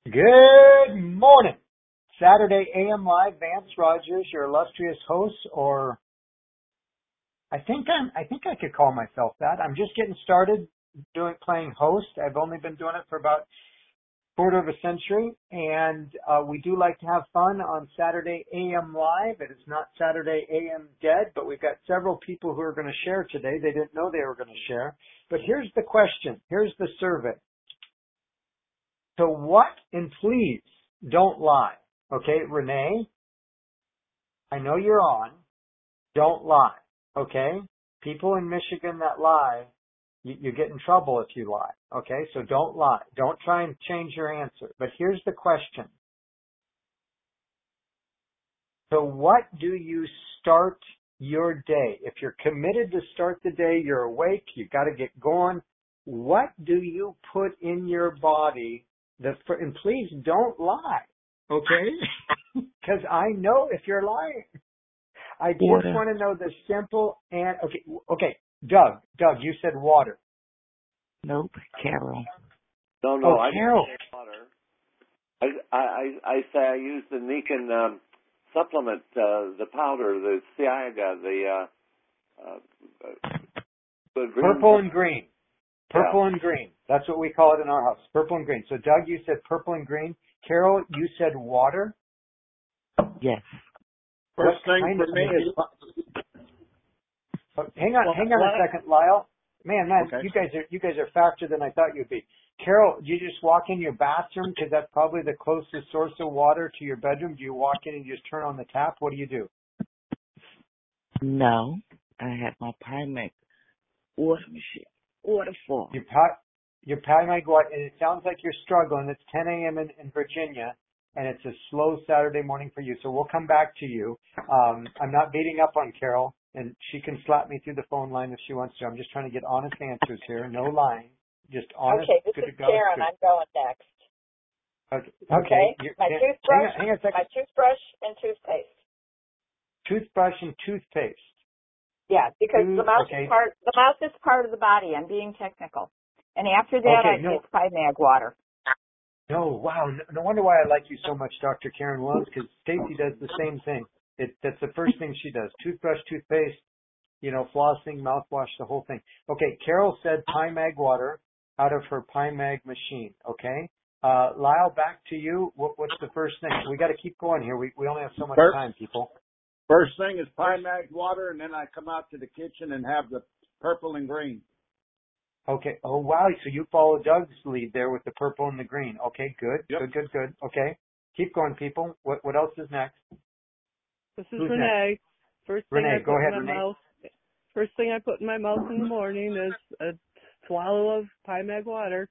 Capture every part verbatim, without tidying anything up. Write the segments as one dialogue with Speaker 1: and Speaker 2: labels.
Speaker 1: Good morning. Saturday A M Live, Vance Rogers, your illustrious host, or I think I'm, I think I could call myself that. I'm just getting started doing, playing host. I've only been doing it for about a quarter of a century, and uh, we do like to have fun on Saturday A M Live. It is not Saturday A M Dead, but we've got several people who are going to share today. They didn't know they were going to share. But here's the question. Here's the survey. So what, and please don't lie. Okay, Renee, I know you're on. Don't lie. Okay? People in Michigan that lie, you, you get in trouble if you lie. Okay? So don't lie. Don't try and change your answer. But here's the question. So what do you start your day? If you're committed to start the day, you're awake, you got to get going. What do you put in your body? The, and please don't lie. Okay? Because I know if you're lying. I just
Speaker 2: Water.
Speaker 1: want to know the simple and okay. Okay, Doug. Doug, you said water.
Speaker 2: Nope. Carol.
Speaker 3: No, no,
Speaker 1: Oh,
Speaker 3: I
Speaker 1: Carol.
Speaker 3: didn't say water. I, I, I say I use the Niken um, supplement, uh, the powder, the Ciaga, the uh, uh, uh, the green.
Speaker 1: Purple and green. Purple
Speaker 3: Yeah.
Speaker 1: and green. That's what we call it in our house. Purple and green. So, Doug, you said purple and green. Carol, you said water.
Speaker 2: Yes.
Speaker 1: What
Speaker 4: First thing
Speaker 1: kind
Speaker 4: for
Speaker 1: of-
Speaker 4: me is
Speaker 1: Oh, hang on,
Speaker 4: well,
Speaker 1: hang on a
Speaker 4: what-
Speaker 1: second, Lyle. Man, man,
Speaker 4: Okay.
Speaker 1: you guys are you guys are faster than I thought you'd be. Carol, do you just walk in your bathroom because that's probably the closest source of water to your bedroom? Do you walk in and just turn on the tap? What do you do?
Speaker 2: No. I have my Primex water machine. Waterfall.
Speaker 1: You pat, you pat my go out, and it sounds like you're struggling. It's ten a.m. In, in Virginia, and it's a slow Saturday morning for you. So we'll come back to you. Um, I'm not beating up on Carol, and she can slap me through the phone line if she wants to. I'm just trying to get honest answers here, no lying, just honest.
Speaker 5: Okay, this
Speaker 1: good
Speaker 5: is
Speaker 1: to go.
Speaker 5: Karen.
Speaker 1: Good.
Speaker 5: I'm going next.
Speaker 1: Okay.
Speaker 5: Okay.
Speaker 1: Okay. You-
Speaker 5: My
Speaker 1: hang,
Speaker 5: toothbrush,
Speaker 1: on, hang on a second.
Speaker 5: my toothbrush and toothpaste.
Speaker 1: Toothbrush and toothpaste.
Speaker 5: Yeah, because
Speaker 1: Tooth-
Speaker 5: the mouth
Speaker 1: okay.
Speaker 5: is part. The mouth is part of the body. I'm being technical. And after that,
Speaker 1: Okay,
Speaker 5: I
Speaker 1: no.
Speaker 5: take Primag water.
Speaker 1: No, wow. No, no wonder why I like you so much, Doctor Karen Williams, because Stacy does the same thing. It, that's the first thing she does. Toothbrush, toothpaste, you know, flossing, mouthwash, the whole thing. Okay, Carol said Primag water out of her Primag machine, okay? Uh, Lyle, back to you. What, what's the first thing? We got to keep going here. We, we only have so much
Speaker 4: First-
Speaker 1: time, people.
Speaker 4: first thing is Primax water, and then I come out to the kitchen and have the purple and green.
Speaker 1: Okay. Oh, wow. So you follow Doug's lead there with the purple and the green. Okay, good.
Speaker 4: Yep.
Speaker 1: Good, good, good. Okay. Keep going, people. What what else is next?
Speaker 6: This is
Speaker 1: Who's
Speaker 6: Renee. First thing
Speaker 1: Renee,
Speaker 6: I
Speaker 1: go
Speaker 6: put
Speaker 1: ahead,
Speaker 6: in my
Speaker 1: Renee.
Speaker 6: mouth. First thing I put in my mouth in the morning is a swallow of Primag water.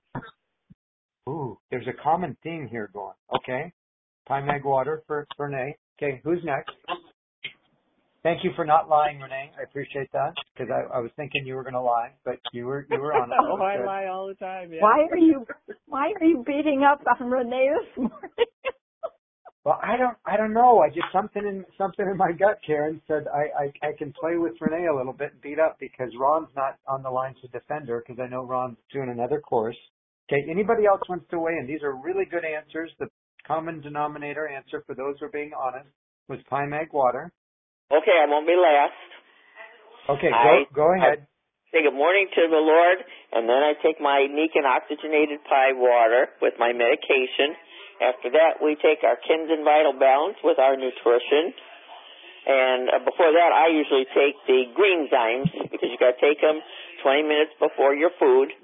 Speaker 1: Ooh, there's a common theme here going. Okay. Primag water for, for Renee. Okay, who's next? Thank you for not lying, Renee. I appreciate that because I, I was thinking you were going to lie, but you were you were honest.
Speaker 6: Oh, I
Speaker 1: Good.
Speaker 6: lie all the time. Yeah.
Speaker 5: Why are you? Why are you beating up on Renee this morning?
Speaker 1: Well, I don't I don't know. I just something in something in my gut, Karen, said I, I, I can play with Renee a little bit and beat up because Ron's not on the line to defend her because I know Ron's doing another course. Okay, anybody else wants to weigh in? These are really good answers. The common denominator answer for those who are being honest was Primag water.
Speaker 7: Okay, I won't be last.
Speaker 1: Okay,
Speaker 7: I-
Speaker 1: go go ahead.
Speaker 7: I say good morning to the Lord, and then I take my Niken oxygenated pie water with my medication. After that, we take our Kinzen Vital Balance with our nutrition. And uh, before that, I usually take the Green Zymes because you got to take them twenty minutes before your food.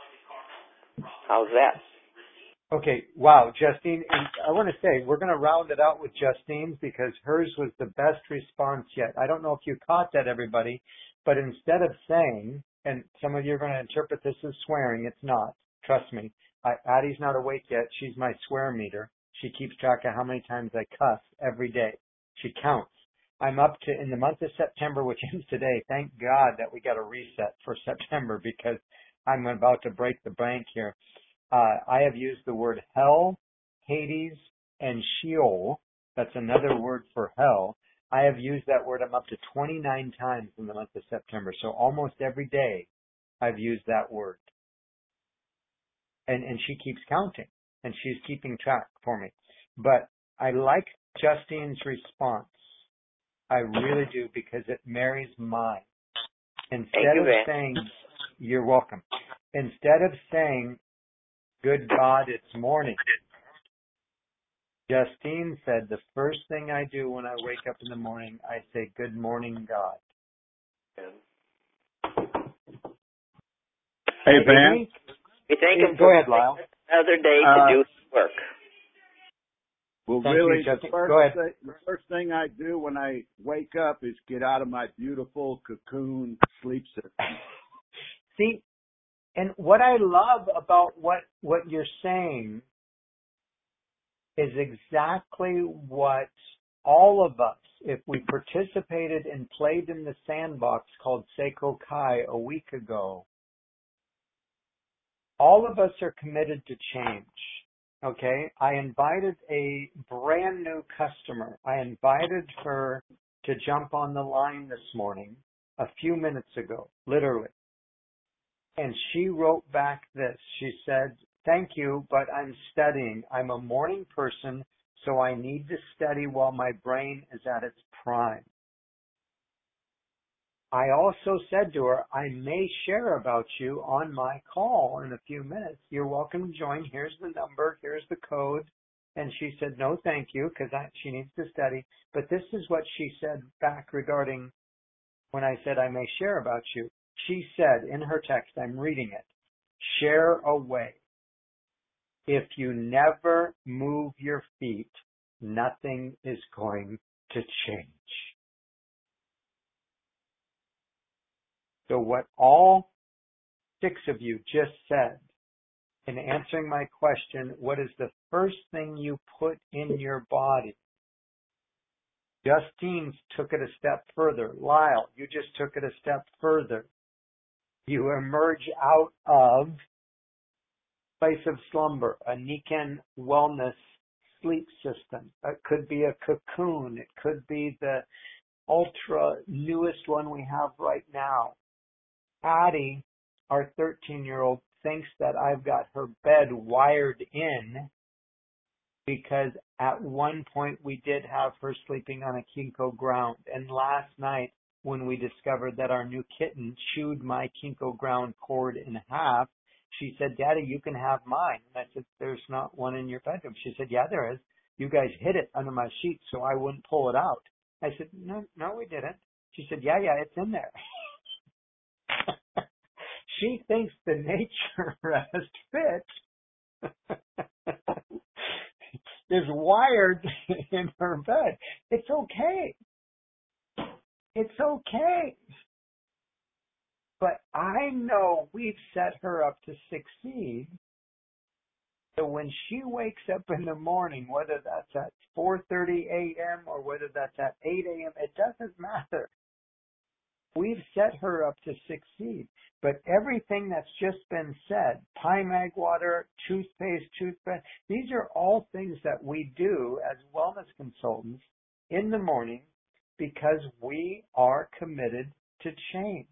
Speaker 7: How's that?
Speaker 1: Okay, wow, Justine, and I want to say we're going to round it out with Justine's because hers was the best response yet. I don't know if you caught that, everybody, but instead of saying, and some of you are going to interpret this as swearing, it's not. Trust me. I, Addie's not awake yet. She's my swear meter. She keeps track of how many times I cuss every day. She counts. I'm up to, in the month of September, which ends today, thank God that we got a reset for September because I'm about to break the bank here. Uh, I have used the word hell, Hades, and Sheol. That's another word for hell. I have used that word. I'm up to twenty-nine times in the month of September. So almost every day I've used that word. And, and she keeps counting. and she's keeping track for me. But I like Justine's response. I really do, because it marries mine. Instead
Speaker 7: Thank you,
Speaker 1: of
Speaker 7: Van.
Speaker 1: saying, you're welcome. Instead of saying, good God, it's morning, Justine said, the first thing I do when I wake up in the morning, I say, good morning, God.
Speaker 4: Hey, Van.
Speaker 7: We thank him
Speaker 1: Go
Speaker 7: for
Speaker 1: ahead, Lyle.
Speaker 7: another day to
Speaker 4: Uh,
Speaker 7: do his work.
Speaker 4: Well,
Speaker 1: Thank
Speaker 4: really,
Speaker 1: you,
Speaker 4: the
Speaker 1: Justin.
Speaker 4: first,
Speaker 1: Go ahead.
Speaker 4: thing, the first thing I do when I wake up is get out of my beautiful cocoon sleep system.
Speaker 1: See, and what I love about what, what you're saying is exactly what all of us, if we participated and played in the sandbox called Seiko Kai a week ago, all of us are committed to change. Okay? I invited a brand new customer. I invited her to jump on the line this morning a few minutes ago, literally. And she wrote back this. She said, thank you, but I'm studying. I'm a morning person, so I need to study while my brain is at its prime. I also said to her, I may share about you on my call in a few minutes. You're welcome to join. Here's the number. Here's the code. And she said, no, thank you, because she needs to study. But this is what she said back regarding when I said I may share about you. She said in her text, I'm reading it, share away. If you never move your feet, nothing is going to change. So what all six of you just said in answering my question, what is the first thing you put in your body? Justine took it a step further. Lyle, you just took it a step further. You emerge out of place of slumber, a Nikken wellness sleep system. It could be a cocoon. It could be the ultra newest one we have right now. Addie, our thirteen-year-old, thinks that I've got her bed wired in because at one point we did have her sleeping on a Kinko ground. And last night when we discovered that our new kitten chewed my Kinko ground cord in half, she said, Daddy, you can have mine. And I said, there's not one in your bedroom. She said, yeah, there is. You guys hid it under my sheets so I wouldn't pull it out. I said, no, no, we didn't. She said, yeah, yeah, it's in there. She thinks the naturist fit is wired in her bed. It's okay. It's okay. But I know we've set her up to succeed. So when she wakes up in the morning, whether that's at four thirty a.m. or whether that's at eight a.m., it doesn't matter. We've set her up to succeed. But everything that's just been said, Pymag water, toothpaste, toothbrush, these are all things that we do as wellness consultants in the morning because we are committed to change.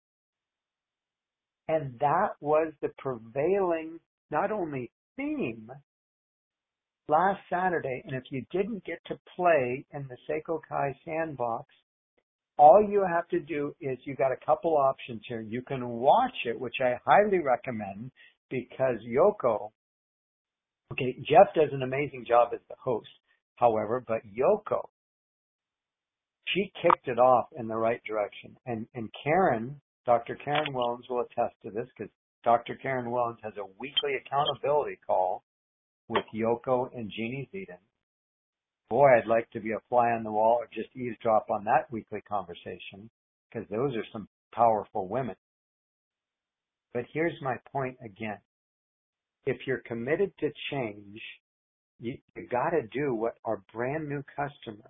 Speaker 1: And that was the prevailing, not only theme last Saturday, and if you didn't get to play in the Seiko Kai sandbox, all you have to do is you got a couple options here. You can watch it, which I highly recommend because Yoko, okay, Jeff does an amazing job as the host, however, but Yoko, she kicked it off in the right direction. And, and Karen, Doctor Karen Wellens will attest to this because Doctor Karen Wellens has a weekly accountability call with Yoko and Jeannie Zedin. Boy, I'd like to be a fly on the wall or just eavesdrop on that weekly conversation because those are some powerful women. But here's my point again. If you're committed to change, you, you got to do what our brand new customer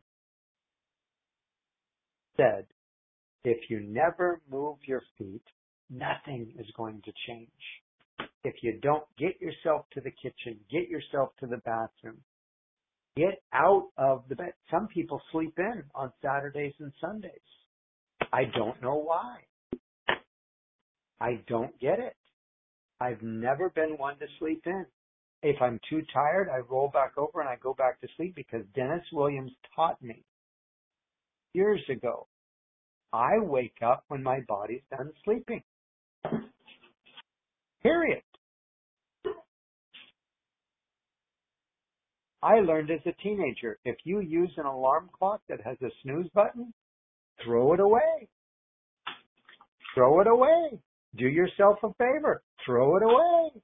Speaker 1: said. If you never move your feet, nothing is going to change. If you don't get yourself to the kitchen, get yourself to the bathroom, get out of the bed. Some people sleep in on Saturdays and Sundays. I don't know why. I don't get it. I've never been one to sleep in. If I'm too tired, I roll back over and I go back to sleep because Dennis Williams taught me years ago, I wake up when my body's done sleeping. Period. I learned as a teenager, if you use an alarm clock that has a snooze button, throw it away. Throw it away. Do yourself a favor. Throw it away.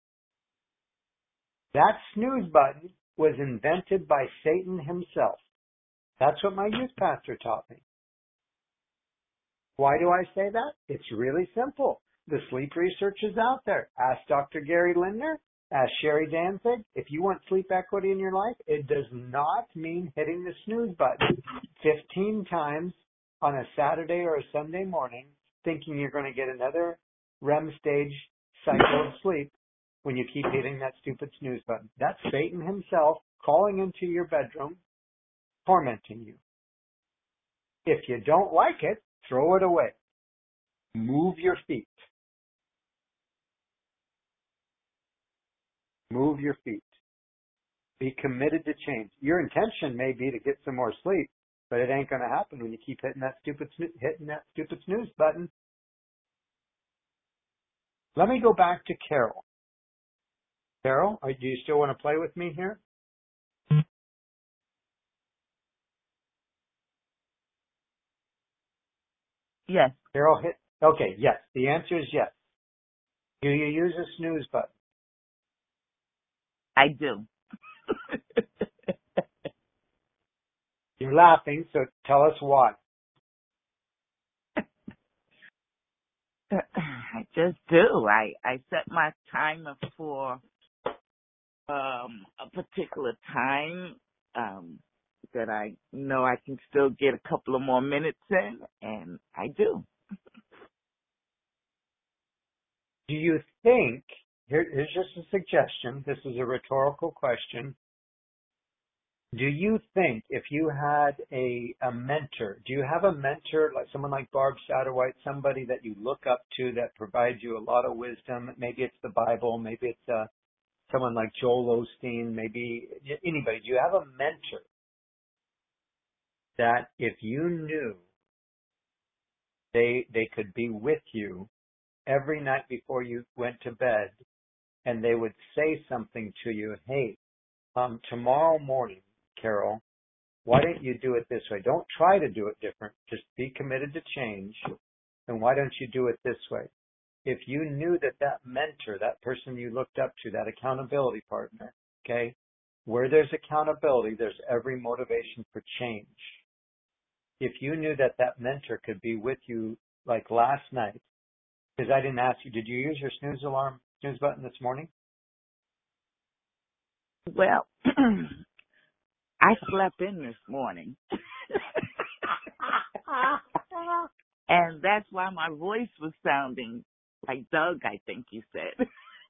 Speaker 1: That snooze button was invented by Satan himself. That's what my youth pastor taught me. Why do I say that? It's really simple. The sleep research is out there. Ask Doctor Gary Lindner. Ask Sherry Danzig. If you want sleep equity in your life, it does not mean hitting the snooze button fifteen times on a Saturday or a Sunday morning thinking you're going to get another R E M stage cycle of sleep when you keep hitting that stupid snooze button. That's Satan himself calling into your bedroom, tormenting you. If you don't like it, throw it away. Move your feet. Move your feet. Be committed to change. Your intention may be to get some more sleep, but it ain't going to happen when you keep hitting that stupid hitting that stupid snooze button. Let me go back to Carol. Carol, are, do you still want to play with me here?
Speaker 2: Yes,
Speaker 1: Carol, hit. Okay, yes. The answer is yes. Do you use a snooze button?
Speaker 2: I do.
Speaker 1: You're laughing, so tell us why.
Speaker 2: I just do. I, I set my timer for um, a particular time um, that I know I can still get a couple of more minutes in, and I do.
Speaker 1: Do you think, here, here's just a suggestion, this is a rhetorical question. Do you think if you had a, a mentor, do you have a mentor, like someone like Barb Satterwhite, somebody that you look up to that provides you a lot of wisdom? Maybe it's the Bible, maybe it's uh, someone like Joel Osteen, maybe anybody. Do you have a mentor that if you knew they they could be with you every night before you went to bed and they would say something to you, hey, um, tomorrow morning, Carol, why don't you do it this way? Don't try to do it different. Just be committed to change. And why don't you do it this way? If you knew that that mentor, that person you looked up to, that accountability partner, okay, where there's accountability, there's every motivation for change. If you knew that that mentor could be with you like last night, because I didn't ask you, did you use your snooze alarm, snooze button this morning?
Speaker 2: Well, I slept in this morning. And that's why my voice was sounding like Doug, I think you said.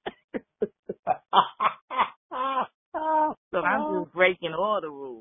Speaker 2: So I'm just breaking all the rules.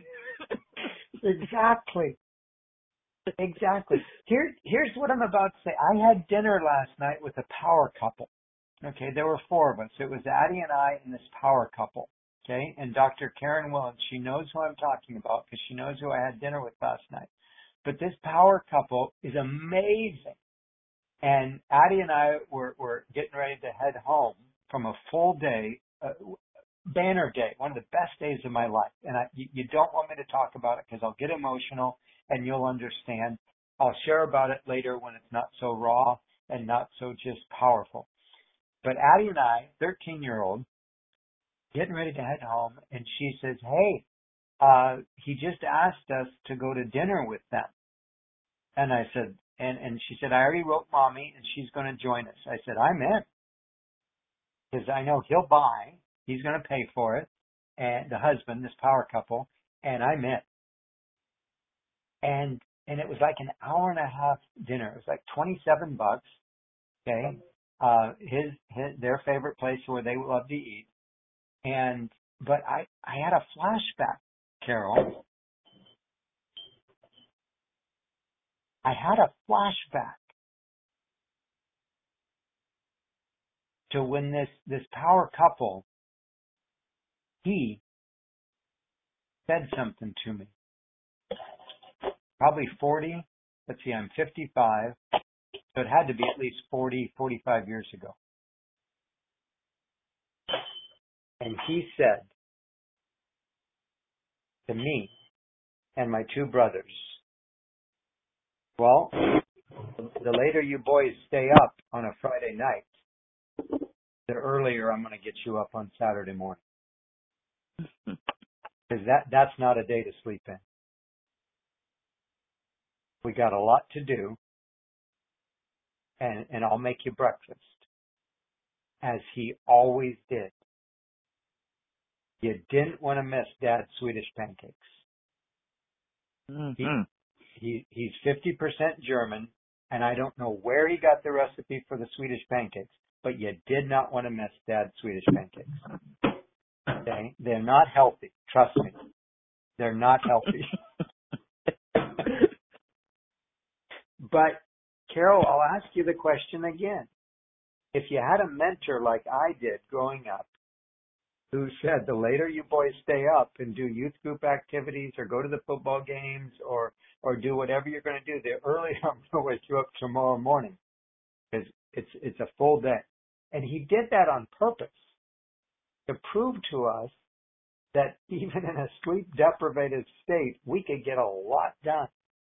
Speaker 1: Exactly. Exactly. Here, here's what I'm about to say. I had dinner last night with a power couple. Okay, there were four of us. It was Addie and I and this power couple. Okay, and Doctor Karen Willens, she knows who I'm talking about because she knows who I had dinner with last night. But this power couple is amazing. And Addie and I were, were getting ready to head home from a full day, uh, banner day, one of the best days of my life. And I, you, you don't want me to talk about it because I'll get emotional and you'll understand. I'll share about it later when it's not so raw and not so just powerful. But Addie and I, thirteen-year-old, getting ready to head home, and she says, hey, uh, he just asked us to go to dinner with them. And I said, and, and she said, I already wrote mommy and she's going to join us. I said, I'm in. Because I know he'll buy, he's going to pay for it. And the husband, this power couple, and I'm in. And, and it was like an hour and a half dinner. It was like twenty-seven bucks. Okay. Uh, his, his, their favorite place where they love to eat. And, but I, I had a flashback, Carol. I had a flashback to when this, this power couple he said something to me. Probably forty. Let's see, I'm fifty-five. So it had to be at least forty, forty-five years ago. And he said to me and my two brothers, well, the later you boys stay up on a Friday night, the earlier I'm going to get you up on Saturday morning. Because that, that's not a day to sleep in. We got a lot to do, and, and I'll make you breakfast, as he always did. You didn't want to miss Dad's Swedish pancakes.
Speaker 2: Mm-hmm.
Speaker 1: He, he, he's fifty percent German, and I don't know where he got the recipe for the Swedish pancakes, but you did not want to miss Dad's Swedish pancakes. Okay? They're not healthy. Trust me. They're not healthy. But, Carol, I'll ask you the question again. If you had a mentor like I did growing up, who said the later you boys stay up and do youth group activities or go to the football games or or do whatever you're going to do, the earlier I'm going to wake you up tomorrow morning, because it's it's a full day. And he did that on purpose to prove to us that even in a sleep deprived state, we could get a lot done.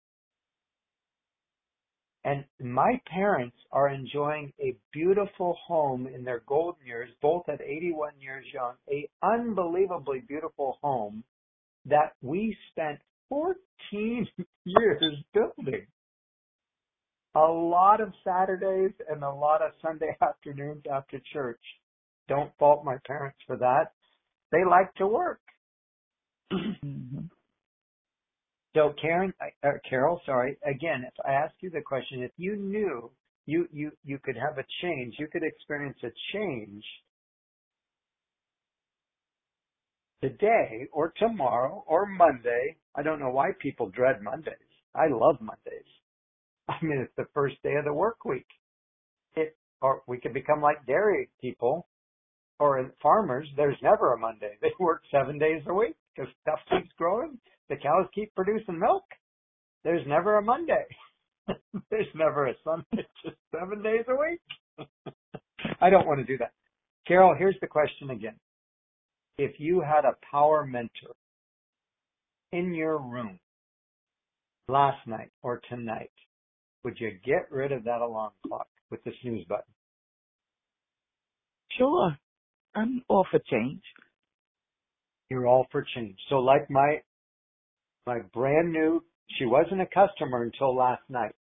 Speaker 1: And my parents are enjoying a beautiful home in their golden years, both at eighty-one years young, a unbelievably beautiful home that we spent fourteen years building. A lot of Saturdays and a lot of Sunday afternoons after church. Don't fault my parents for that. They like to work.
Speaker 2: Mm-hmm.
Speaker 1: So Karen, uh, Carol, sorry, again, if I ask you the question, if you knew you, you, you could have a change, you could experience a change today or tomorrow or Monday. I don't know why people dread Mondays. I love Mondays. I mean, it's the first day of the work week. It, or we could become like dairy people or farmers. There's never a Monday. They work seven days a week because stuff keeps growing. The cows keep producing milk. There's never a Monday. There's never a Sunday. Just seven days a week. I don't want to do that. Carol, here's the question again. If you had a power mentor in your room last night or tonight, would you get rid of that alarm clock with the snooze button?
Speaker 2: Sure. I'm all for change.
Speaker 1: You're all for change. So like my my brand new, she wasn't a customer until last night.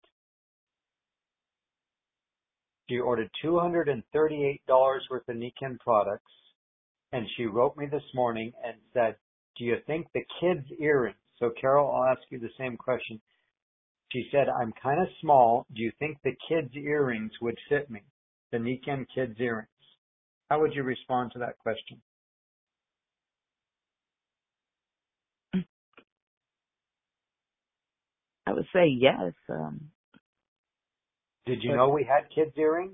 Speaker 1: She ordered two hundred thirty-eight dollars worth of Nikken products, and she wrote me this morning and said, do you think the kids' earrings, so Carol, I'll ask you the same question. She said, I'm kind of small. Do you think the kids' earrings would fit me? The Nikken kids' earrings. How would you respond to that question?
Speaker 2: I would say yes. Um,
Speaker 1: Did you know we had kids' earrings?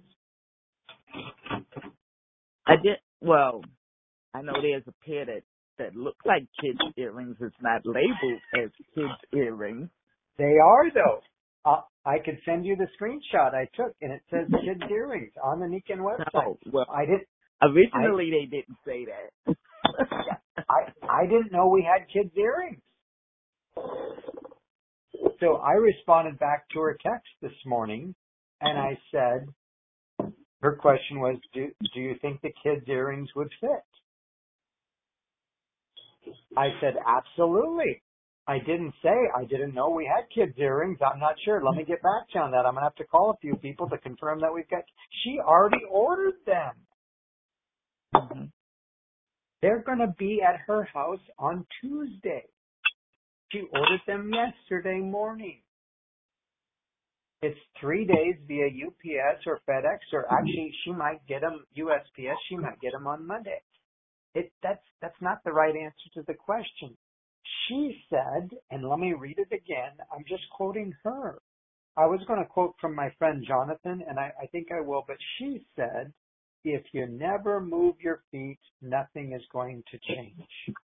Speaker 2: I did. Well, I know there's a pair that, that look like kids' earrings. It's not labeled as kids' earrings.
Speaker 1: They are, though. Uh, I could send you the screenshot I took, and it says kids' earrings on the Nikken website.
Speaker 2: Oh, well,
Speaker 1: I didn't.
Speaker 2: Originally, I, they didn't say that.
Speaker 1: I I didn't know we had kids' earrings. So I responded back to her text this morning, and I said, her question was, do, do you think the kids' earrings would fit? I said, absolutely. I didn't say, I didn't know we had kids' earrings. I'm not sure. Let me get back to you on that. I'm going to have to call a few people to confirm that we've got. She already ordered them.
Speaker 2: Mm-hmm.
Speaker 1: They're going to be at her house on Tuesday. She ordered them yesterday morning. It's three days via U P S or FedEx, or actually she might get them U S P S. She might get them on Monday. It, that's, that's not the right answer to the question. She said, and let me read it again. I'm just quoting her. I was going to quote from my friend Jonathan, and I, I think I will, but she said, if you never move your feet, nothing is going to change.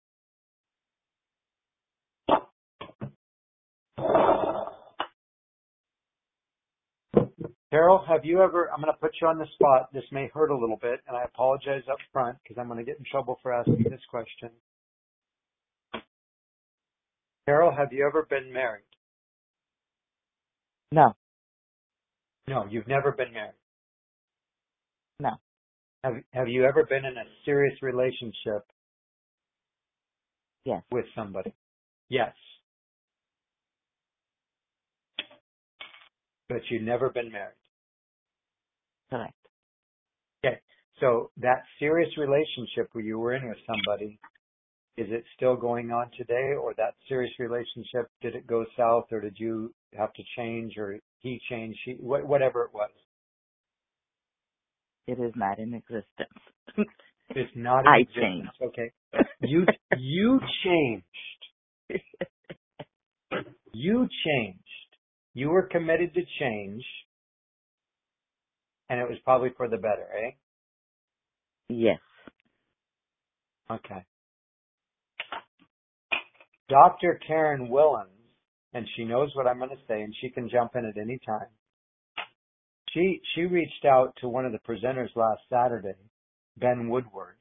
Speaker 1: Carol, have you ever, I'm going to put you on the spot. This may hurt a little bit, and I apologize up front because I'm going to get in trouble for asking this question. Carol, have you ever been married?
Speaker 2: No,
Speaker 1: No, you've never been married.
Speaker 2: no,
Speaker 1: Have, have you ever been in a serious relationship
Speaker 2: yes,
Speaker 1: with somebody? Yes. But you've never been married.
Speaker 2: correct.
Speaker 1: Okay. So that serious relationship where you were in with somebody, is it still going on today, or that serious relationship, did it go south, or did you have to change, or he changed, she, wh- whatever it was?
Speaker 2: It is not in existence.
Speaker 1: It's not in
Speaker 2: I
Speaker 1: existence.
Speaker 2: changed.
Speaker 1: Okay. You, you changed. You changed. You were committed to change, and it was probably for the better, eh?
Speaker 2: Yes.
Speaker 1: Okay. Doctor Karen Willens, and she knows what I'm going to say, and she can jump in at any time. She she reached out to one of the presenters last Saturday, Ben Woodward,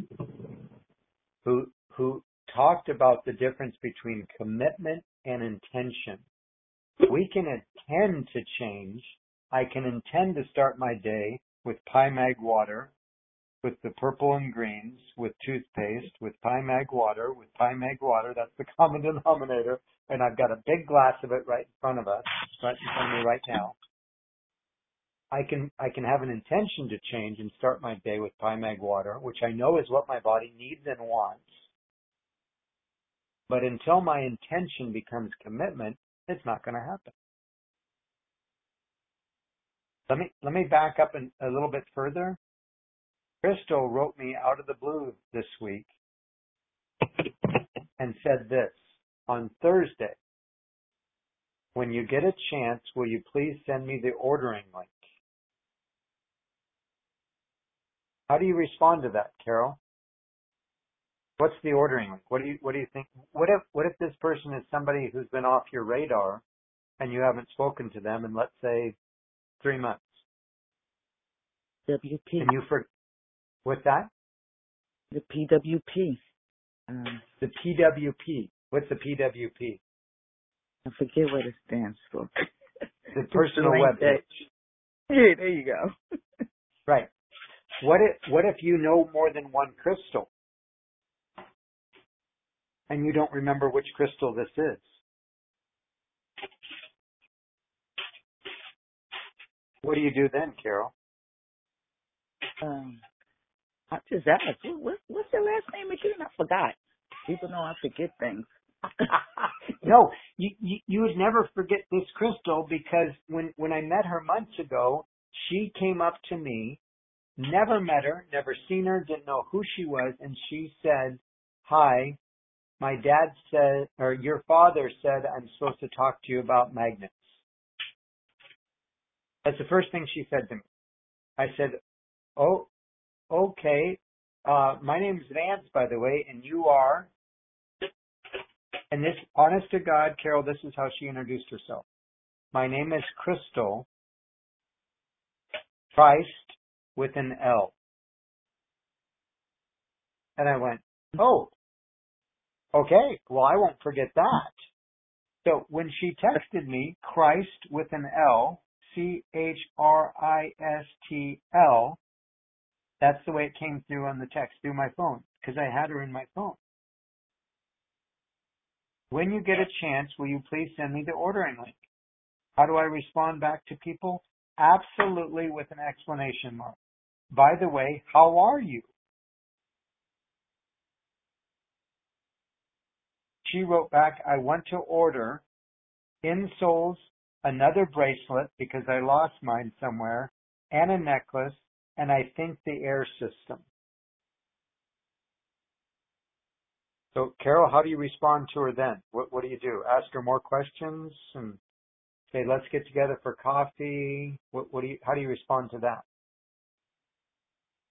Speaker 1: who who talked about the difference between commitment and intention. We can intend to change. I can intend to start my day with Pi Mag water, with the purple and greens, with toothpaste, with Pi Mag water, with Pi Mag water. That's the common denominator. And I've got a big glass of it right in front of us, right in front of me right now. I can I can have an intention to change and start my day with Pi Mag water, which I know is what my body needs and wants. But until my intention becomes commitment, it's not going to happen. Let me let me back up an, a little bit further. Crystal wrote me out of the blue this week and said this, on Thursday, when you get a chance, will you please send me the ordering link? How do you respond to that, Carol? What's the ordering link? What do you what do you think? What if what if this person is somebody who's been off your radar and you haven't spoken to them in, let's say, three months?
Speaker 2: W P.
Speaker 1: And you for what's that?
Speaker 2: The P W P. Um,
Speaker 1: The P W P. What's the P W P?
Speaker 2: I forget what it stands for.
Speaker 1: The personal
Speaker 2: Link
Speaker 1: web
Speaker 2: that-
Speaker 1: page.
Speaker 2: Yeah, there you go.
Speaker 1: Right. What if what if you know more than one crystal and you don't remember which crystal this is? What do you do then, Carol?
Speaker 2: Um, I just asked, what, what, what's your last name again? I forgot. People know I forget things.
Speaker 1: No, you, you you would never forget this crystal, because when when I met her months ago, she came up to me, never met her, never seen her, didn't know who she was, and she said, "Hi, my dad said, or your father said, I'm supposed to talk to you about magnets." That's the first thing she said to me. I said, "Oh, okay. Uh, my name's Vance, by the way, and you are." And this, honest to God, Carol, this is how she introduced herself. "My name is Crystal, Christ with an L." And I went, "Oh, okay. Well, I won't forget that." So when she texted me, Christ with an L, C H R I S T L, that's the way it came through on the text, through my phone, because I had her in my phone. When you get a chance, will you please send me the ordering link? How do I respond back to people? Absolutely, with an exclamation mark. By the way, how are you? She wrote back, "I want to order insoles, another bracelet because I lost mine somewhere, and a necklace, and I think the air system." So, Carol, how do you respond to her then? What, what do you do? Ask her more questions and say, "Let's get together for coffee"? What, what do you? How do you respond to that?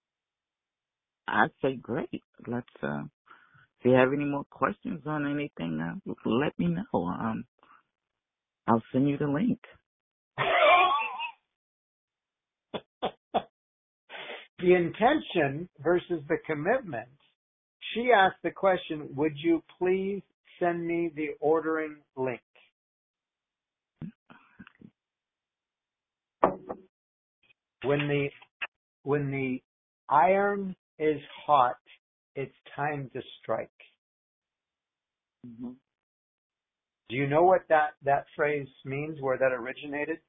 Speaker 2: I say great. Let's uh, if you have any more questions on anything, uh, let me know. Um, I'll send you the link.
Speaker 1: The intention versus the commitment. She asked the question, would you please send me the ordering link? When the when the iron is hot, it's time to strike.
Speaker 2: Mm-hmm.
Speaker 1: Do you know what that, that phrase means, where that originated?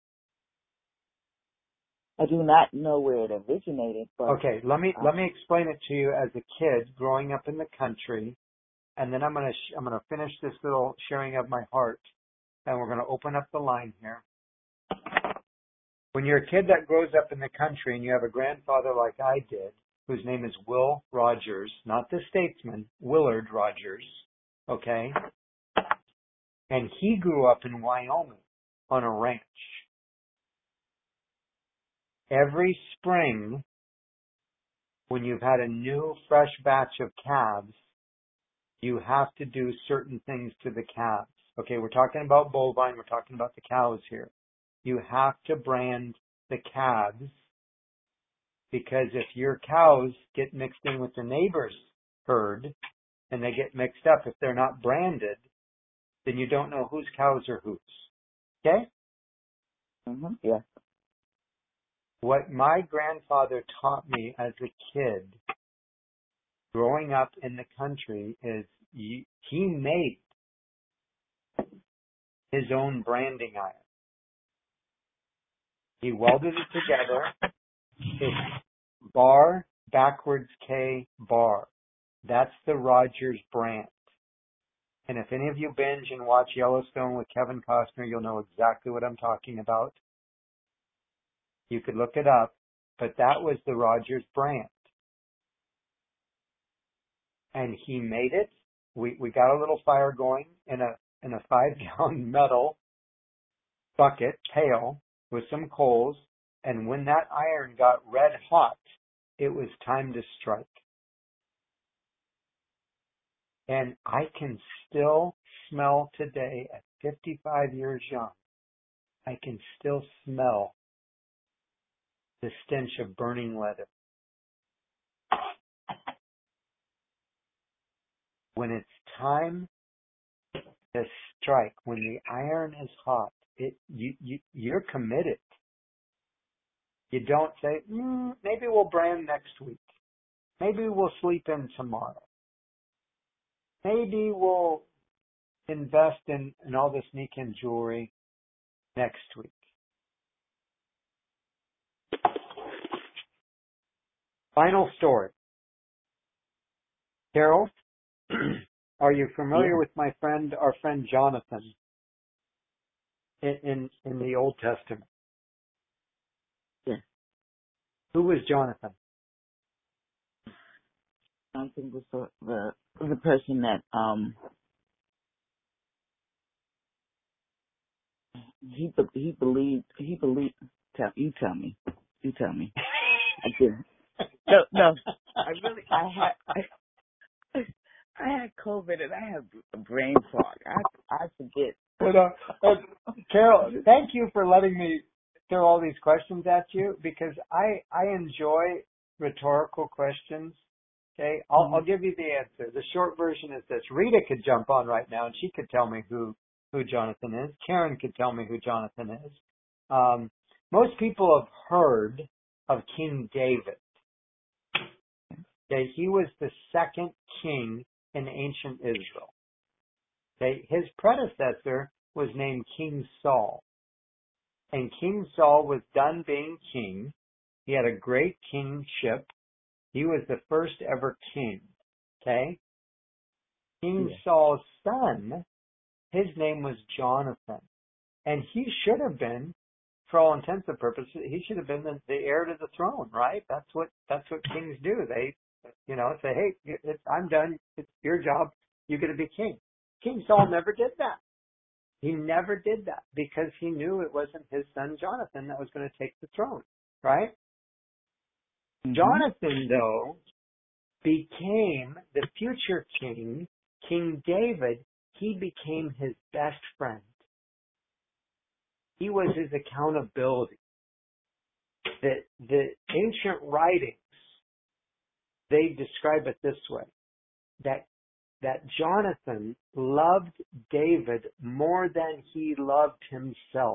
Speaker 2: I do not know where it originated, but
Speaker 1: Okay, let me
Speaker 2: uh,
Speaker 1: let me explain it to you as a kid growing up in the country, and then I'm gonna sh- I'm gonna finish this little sharing of my heart, and we're gonna open up the line here. When you're a kid that grows up in the country and you have a grandfather like I did, whose name is Will Rogers, not the statesman, Willard Rogers, okay, and he grew up in Wyoming on a ranch. Every spring, when you've had a new fresh batch of calves, you have to do certain things to the calves. Okay, we're talking about bovine, we're talking about the cows here. You have to brand the calves, because if your cows get mixed in with the neighbor's herd and they get mixed up, if they're not branded, then you don't know whose cows are whose. Okay?
Speaker 2: mm-hmm. yeah.
Speaker 1: What my grandfather taught me as a kid growing up in the country is he, he made his own branding iron. He welded it together. It's bar backwards K bar. That's the Rogers brand. And if any of you binge and watch Yellowstone with Kevin Costner, you'll know exactly what I'm talking about. You could look it up, but that was the Rogers brand. And he made it. We we got a little fire going in a in a five gallon metal bucket, pail, with some coals, and when that iron got red hot, it was time to strike. And I can still smell today, at fifty-five years young, I can still smell the stench of burning leather. When it's time to strike, when the iron is hot, it you, you you're committed. You don't say, mm, maybe we'll brand next week. Maybe we'll sleep in tomorrow. Maybe we'll invest in, in all this Nikken jewelry next week. Final story. Carol, are you familiar
Speaker 2: yeah.
Speaker 1: with my friend, our friend Jonathan, in, in, in the Old Testament?
Speaker 2: Yeah.
Speaker 1: Who was Jonathan?
Speaker 2: I think was the, the the person that um he be- he believed he believed. Tell you tell me you tell me. I didn't. No, no. I really I had I, I had COVID and I have brain fog. I I forget.
Speaker 1: But, uh, uh, Carol, thank you for letting me throw all these questions at you, because I I enjoy rhetorical questions. Okay, I'll,
Speaker 2: Mm-hmm.
Speaker 1: I'll give you the answer. The short version is this. Rita could jump on right now and she could tell me who, who Jonathan is. Karen could tell me who Jonathan is. Um, most people have heard of King David. Okay, he was the second king in ancient Israel. Okay, his predecessor was named King Saul. And King Saul was done being king. He had a great kingship. He was the first ever king. Okay? King
Speaker 2: Yeah.
Speaker 1: Saul's son, his name was Jonathan. And he should have been, for all intents and purposes, he should have been the, the heir to the throne, right? That's what, that's what kings do. They, you know, say, hey, it, I'm done. It's your job. You're going to be king. King Saul never did that. He never did that because he knew it wasn't his son Jonathan that was going to take the throne, right?
Speaker 2: Mm-hmm.
Speaker 1: Jonathan, though, became the future king, King David. He became his best friend. He was his accountability. The, the ancient writings, they describe it this way, that, that Jonathan loved David more than he loved himself.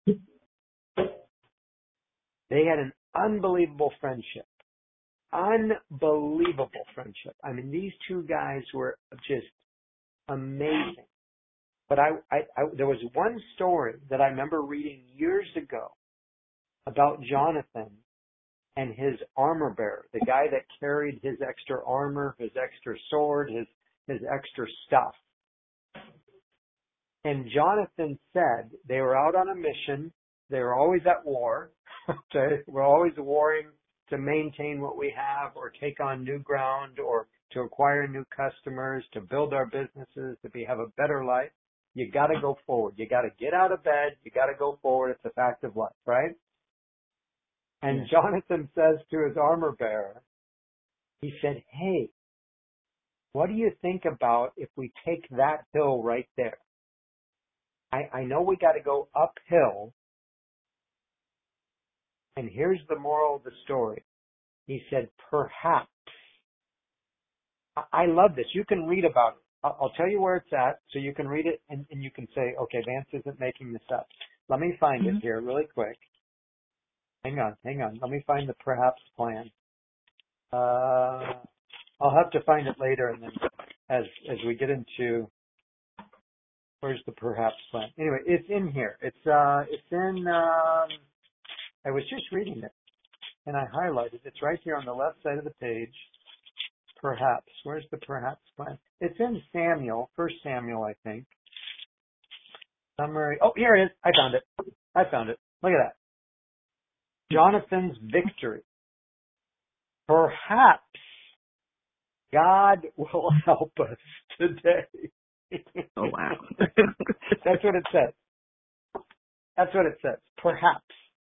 Speaker 1: They had an unbelievable friendship. Unbelievable friendship. I mean, these two guys were just amazing. But I, I, I, there was one story that I remember reading years ago about Jonathan and his armor bearer, the guy that carried his extra armor, his extra sword, his, his extra stuff. And Jonathan said they were out on a mission. They were always at war. Okay? We're always warring to maintain what we have or take on new ground or to acquire new customers, to build our businesses, to be, have a better life. You got to go forward. You got to get out of bed. You got to go forward. It's a fact of life, right? And yeah. Jonathan says to his armor bearer, he said, hey, what do you think about if we take that hill right there? I, I know we got to go uphill. And here's the moral of the story. He said, perhaps. I, I love this. You can read about it. I'll, I'll tell you where it's at so you can read it and, and you can say, okay, Vance isn't making this up. Let me find mm-hmm. it here really quick. Hang on, hang on. Let me find the perhaps plan. Uh, I'll have to find it later and then as, as we get into, where's the perhaps plan? Anyway, it's in here. It's, uh, it's in, um, I was just reading it, and I highlighted. It's right here on the left side of the page. Perhaps. Where's the perhaps plan? It's in Samuel, First Samuel, I think. Summary. Oh, here it is. I found it. I found it. Look at that. Jonathan's victory. Perhaps God will help us today.
Speaker 2: Oh, wow.
Speaker 1: That's what it says. That's what it says. Perhaps.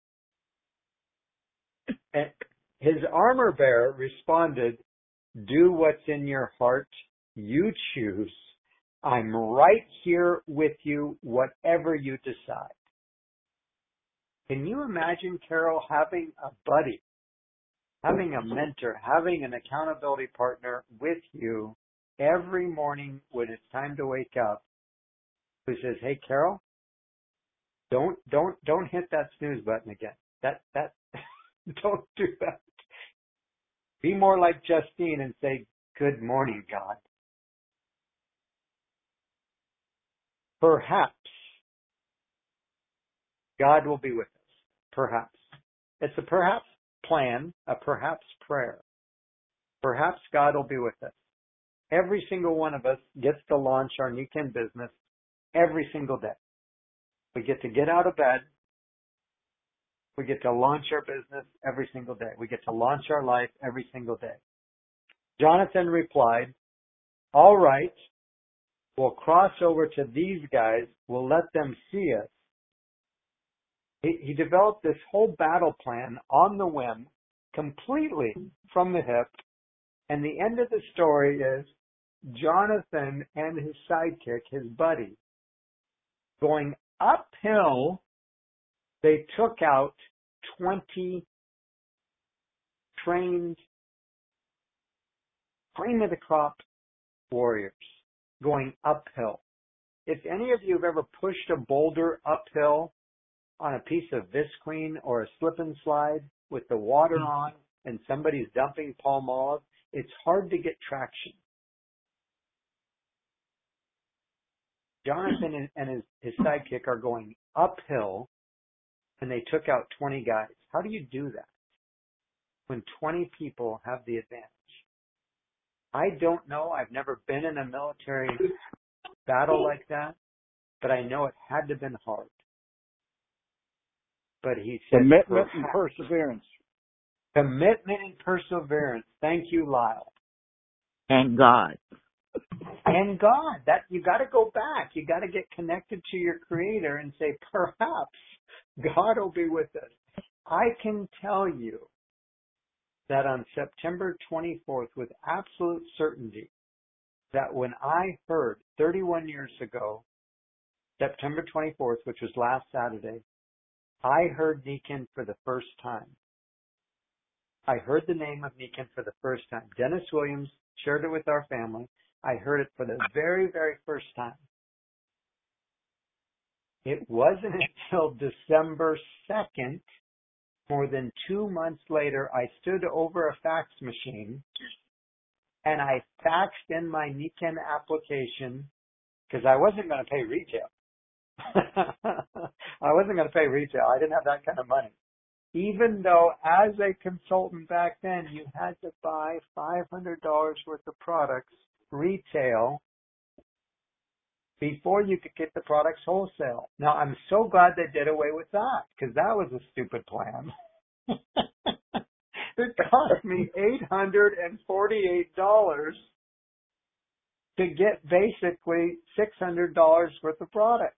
Speaker 1: And his armor bearer responded, do what's in your heart. You choose. I'm right here with you, whatever you decide. Can you imagine, Carol, having a buddy, having a mentor, having an accountability partner with you every morning when it's time to wake up, who says, hey, Carol, don't, don't, don't hit that snooze button again. That, that, don't do that. Be more like Justine and say, good morning, God. Perhaps God will be with us. Perhaps. It's a perhaps plan, a perhaps prayer. Perhaps God will be with us. Every single one of us gets to launch our Nikken business every single day. We get to get out of bed. We get to launch our business every single day. We get to launch our life every single day. Jonathan replied, all right, we'll cross over to these guys. We'll let them see us. He, he developed this whole battle plan on the whim, completely from the hip. And the end of the story is Jonathan and his sidekick, his buddy, going uphill. They took out twenty trained, cream of the crop warriors going uphill. If any of you have ever pushed a boulder uphill on a piece of Visqueen or a slip and slide with the water on and somebody's dumping Palmolive, it's hard to get traction. Jonathan and his, his sidekick are going uphill, and they took out twenty guys. How do you do that when twenty people have the advantage? I don't know. I've never been in a military battle like that, but I know it had to have been hard. But he said,
Speaker 4: commitment and perseverance.
Speaker 1: Commitment and perseverance. Thank you, Lyle.
Speaker 2: And God.
Speaker 1: And God. That you got to go back. You got to get connected to your Creator and say, perhaps God will be with us. I can tell you that on September twenty-fourth, with absolute certainty, that when I heard thirty-one years ago, September twenty-fourth, which was last Saturday, I heard Nikken for the first time. I heard the name of Nikken for the first time. Dennis Williams shared it with our family. I heard it for the very, very first time. It wasn't until December second, more than two months later, I stood over a fax machine and I faxed in my Nikken application because I wasn't going to pay retail. I wasn't going to pay retail. I didn't have that kind of money. Even though as a consultant back then, you had to buy five hundred dollars worth of products retail before you could get the products wholesale. Now, I'm so glad they did away with that because that was a stupid plan. It cost me eight hundred forty-eight dollars to get basically six hundred dollars worth of products.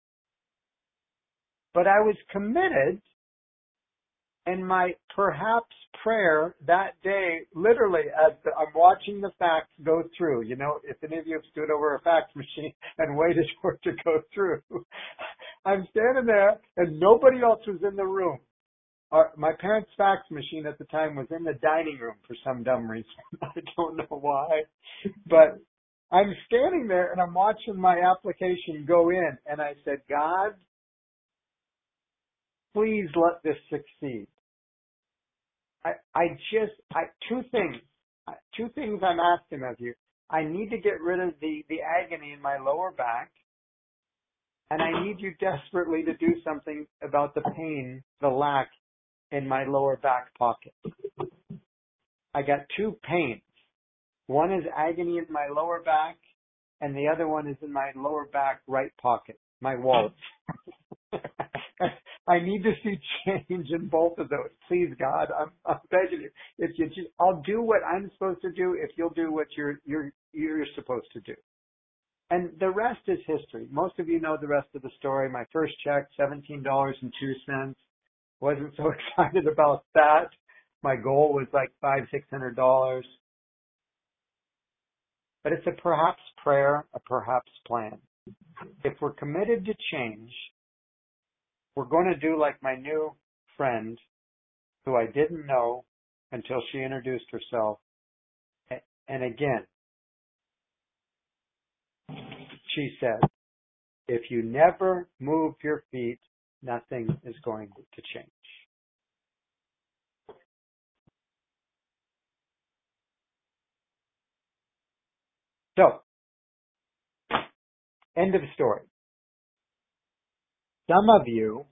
Speaker 1: But I was committed, and my perhaps prayer that day, literally as the, I'm watching the fax go through, you know, if any of you have stood over a fax machine and waited for it to go through, I'm standing there and nobody else was in the room. Our, my parents' fax machine at the time was in the dining room for some dumb reason. I don't know why, but I'm standing there and I'm watching my application go in, and I said, God, please let this succeed. I, I just, I, two things, two things I'm asking of you. I need to get rid of the, the agony in my lower back, and I need you desperately to do something about the pain, the lack in my lower back pocket. I got two pains. One is agony in my lower back, and the other one is in my lower back right pocket, my wallet. I need to see change in both of those. Please, God, I'm, I'm begging you. If you just, I'll do what I'm supposed to do if you'll do what you're you're you're supposed to do. And the rest is history. Most of you know the rest of the story. My first check, seventeen dollars and two cents. Wasn't so excited about that. My goal was like five, six hundred dollars. But it's a perhaps prayer, a perhaps plan. If we're committed to change, we're going to do like my new friend, who I didn't know until she introduced herself. And again, she said, if you never move your feet, nothing is going to change. So, end of story. Some of you,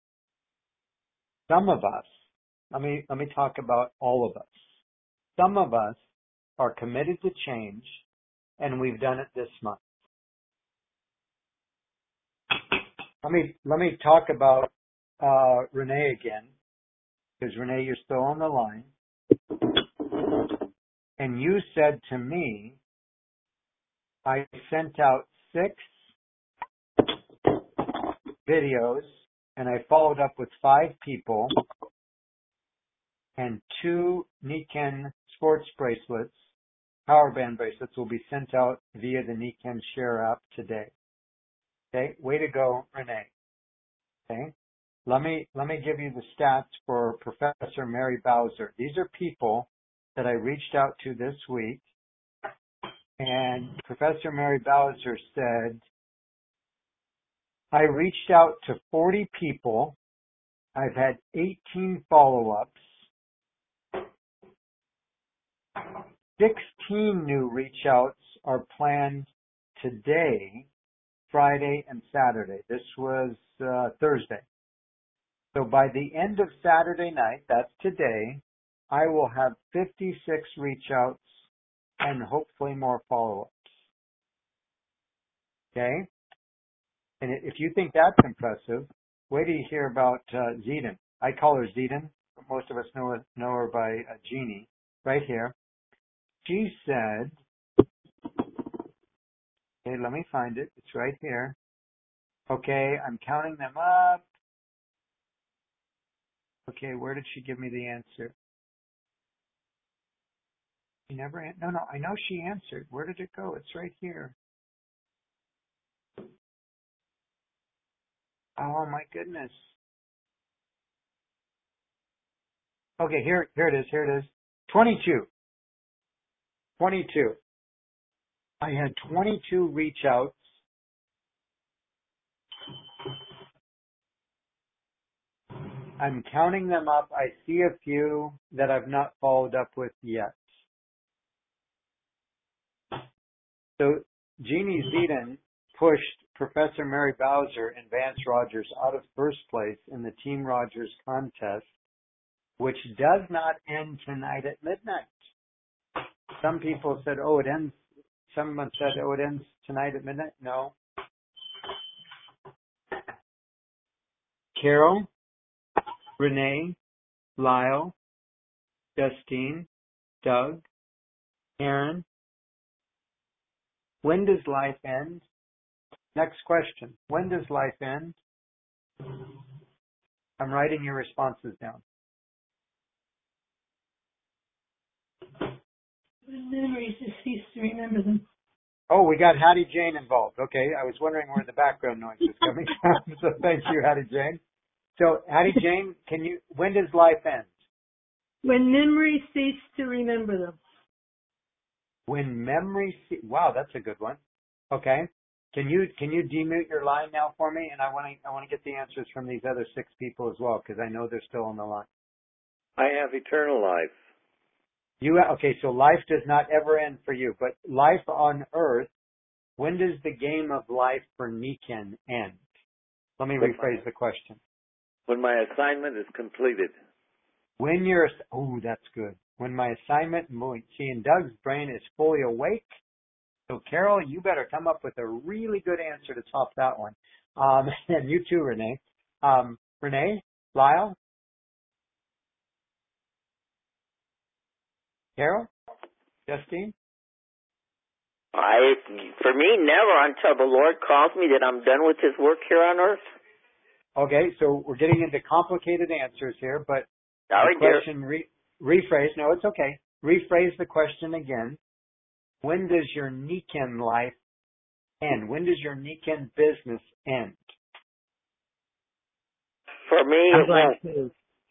Speaker 1: some of us, let me, let me talk about all of us. Some of us are committed to change, and we've done it this month. Let me, let me talk about uh, Renee again, because Renee, you're still on the line. And you said to me, I sent out six videos, and I followed up with five people, and two Nikken sports bracelets, power band bracelets, will be sent out via the Nikken Share app today. Okay, way to go, Renee. Okay, let me let me give you the stats for Professor Mary Bowser. These are people that I reached out to this week, and Professor Mary Bowser said, I reached out to forty people. I've had eighteen follow-ups. sixteen new reach-outs are planned today, Friday, and Saturday. This was uh, Thursday. So by the end of Saturday night, that's today, I will have fifty-six reach-outs and hopefully more follow-ups. Okay? And if you think that's impressive, wait till you hear about uh, Zedin. I call her Zedin. Most of us know, know her by uh, Jeannie, right here. She said, okay, let me find it. It's right here. Okay, I'm counting them up. Okay, where did she give me the answer? She never, an- no, no, I know she answered. Where did it go? It's right here. Oh my goodness. Okay, here, here it is, here it is. twenty-two. twenty-two. I had twenty-two reach outs. I'm counting them up. I see a few that I've not followed up with yet. So Jeannie Zedin pushed Professor Mary Bowser and Vance Rogers out of first place in the Team Rogers contest, which does not end tonight at midnight. Some people said, oh, it ends. Someone said, oh, it ends tonight at midnight. No. Carol, Renee, Lyle, Justine, Doug, Aaron. When does life end? Next question. When does life end? I'm writing your responses down.
Speaker 8: When memories cease to remember them.
Speaker 1: Oh, we got Hattie Jane involved. Okay, I was wondering where the background noise was coming from. So thank you, Hattie Jane. So Hattie Jane, can you? When does life end?
Speaker 8: When memories cease to remember them.
Speaker 1: When memory. Ce- wow, that's a good one. Okay, can you can you demute your line now for me? And I want to I want to get the answers from these other six people as well because I know they're still on the line.
Speaker 3: I have eternal life.
Speaker 1: You okay? So life does not ever end for you, but life on Earth. When does the game of life for Niken end? Let me rephrase the question.
Speaker 3: When my assignment is completed.
Speaker 1: When you're, oh, that's good. When my assignment, see, and Doug's brain is fully awake. So Carol, you better come up with a really good answer to top that one. Um, and you too, Renee. Um, Renee, Lyle, Carol, Justine.
Speaker 7: I, for me, never until the Lord calls me that I'm done with His work here on earth.
Speaker 1: Okay, so we're getting into complicated answers here, but
Speaker 7: Sorry,
Speaker 1: the question re- rephrase. No, it's okay. Rephrase the question again. When does your Niken life end? When does your Niken business end?
Speaker 7: For me,
Speaker 2: I'm
Speaker 7: it
Speaker 2: going
Speaker 7: won't.
Speaker 2: to.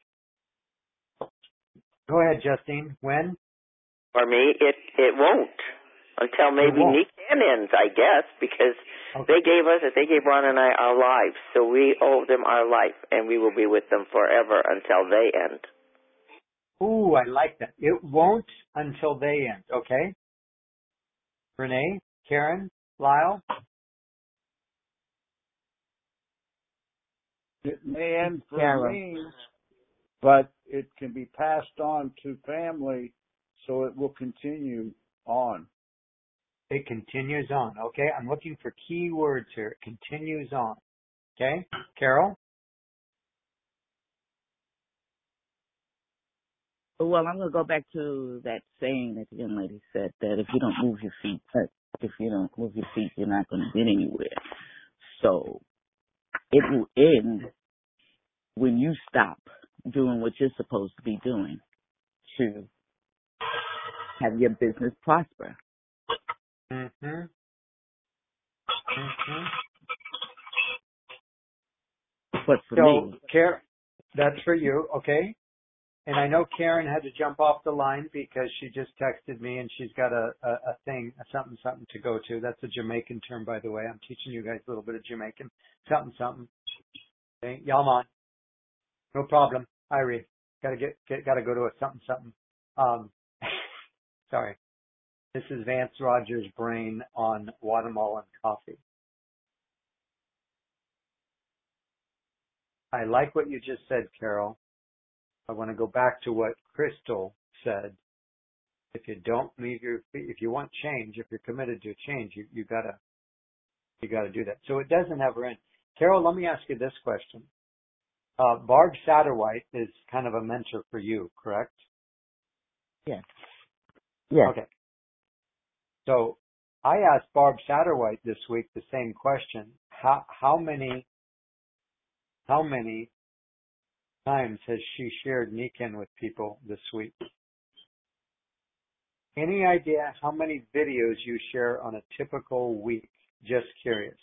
Speaker 1: Go ahead, Justine. When?
Speaker 7: For me, it it won't until maybe
Speaker 1: won't.
Speaker 7: Niken ends, I guess, because
Speaker 1: Okay.
Speaker 7: they gave us, they gave Ron and I our lives, so we owe them our life, and we will be with them forever until they end.
Speaker 1: Ooh, I like that. It won't until they end. Okay. Renee, Karen, Lyle.
Speaker 4: it may end for
Speaker 2: Carol.
Speaker 4: me, but it can be passed on to family, so it will continue on.
Speaker 1: It continues on. Okay. I'm looking for key words here. It continues on. Okay. Carol.
Speaker 2: Well, I'm going to go back to that saying that the young lady said that if you don't move your feet, uh, if you don't move your feet, you're not going to get anywhere. So it will end when you stop doing what you're supposed to be doing to have your business prosper.
Speaker 1: Mm-hmm. Mm-hmm.
Speaker 2: But for
Speaker 1: So,
Speaker 2: me,
Speaker 1: Karen, that's for you. Okay. And I know Karen had to jump off the line because she just texted me and she's got a, a, a thing, a something, something to go to. That's a Jamaican term, by the way. I'm teaching you guys a little bit of Jamaican. Something, something. Okay. Yaman. No problem. I read. Gotta get, get, gotta go to a something, something. Um, sorry. This is Vance Rogers' brain on watermelon coffee. I like what you just said, Carol. I want to go back to what Crystal said. If you don't leave your feet, if you want change, if you're committed to change, you, you gotta, you gotta do that. So it doesn't ever end. Carol, let me ask you this question. Uh, Barb Satterwhite is kind of a mentor for you, correct?
Speaker 2: yes. Yes.
Speaker 1: Okay. So I asked Barb Satterwhite this week the same question. How, how many, how many times has she shared Niken with people this week? Any idea how many videos you share on a typical week? Just curious.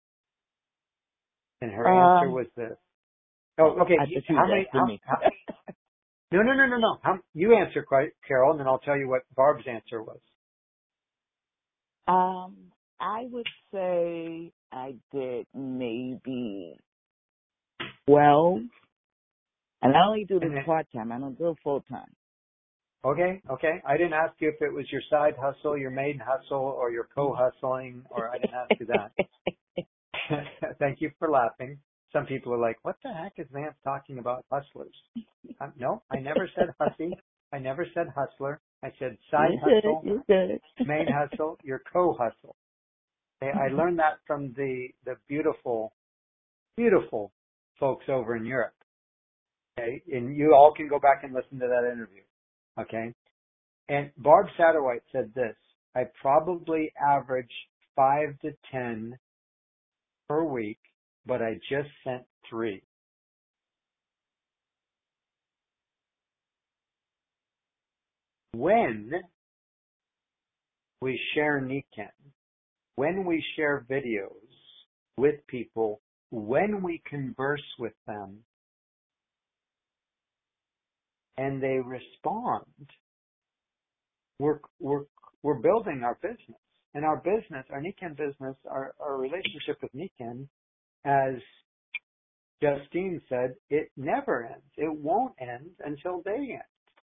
Speaker 1: And her answer
Speaker 2: Um,
Speaker 1: was this. Oh, okay.
Speaker 2: I just
Speaker 1: How
Speaker 2: use
Speaker 1: many?
Speaker 2: that for
Speaker 1: How,
Speaker 2: me.
Speaker 1: how, no, no, no, no, no. How, you answer, Carol, and then I'll tell you what Barb's answer was.
Speaker 2: um, I would say I did maybe twelve, and I only do this
Speaker 1: And then,
Speaker 2: part time. I don't do it full time.
Speaker 1: okay, okay. I didn't ask you if it was your side hustle, your main hustle, or your co-hustling, or I didn't ask you that. Thank you for laughing. Some people are like, what the heck is Vance talking about hustlers? Um, no, I never said hussy. I never said hustler. I said side
Speaker 2: You
Speaker 1: hustle,
Speaker 2: good? You good?
Speaker 1: main hustle, your co-hustle. Okay, I learned that from the, the beautiful, beautiful folks over in Europe. Okay, and you all can go back and listen to that interview. Okay, and Barb Satterwhite said this: I probably average five to ten per week, but I just sent three. When we share Nikken, when we share videos with people, when we converse with them, and they respond, we're we're we're building our business. And our business, our Nikken business, our, our relationship with Nikken, as Justine said, it never ends. It won't end until they end.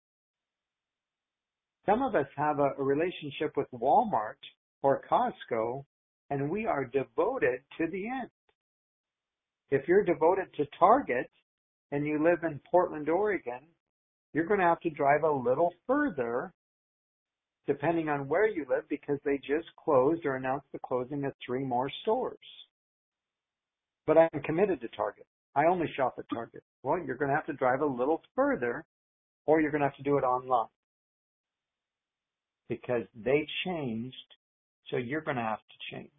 Speaker 1: Some of us have a, a relationship with Walmart or Costco, and we are devoted to the end. If you're devoted to Target and you live in Portland, Oregon, you're going to have to drive a little further depending on where you live because they just closed or announced the closing of three more stores. But I'm committed to Target. I only shop at Target. Well, you're going to have to drive a little further or you're going to have to do it online because they changed, so you're going to have to change.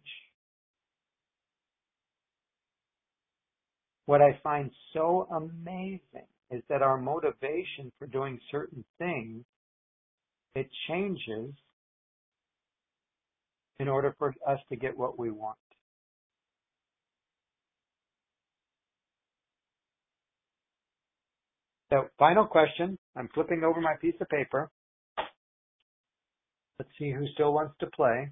Speaker 1: What I find so amazing is that our motivation for doing certain things, it changes in order for us to get what we want. So, final question. I'm flipping over my piece of paper. Let's see who still wants to play.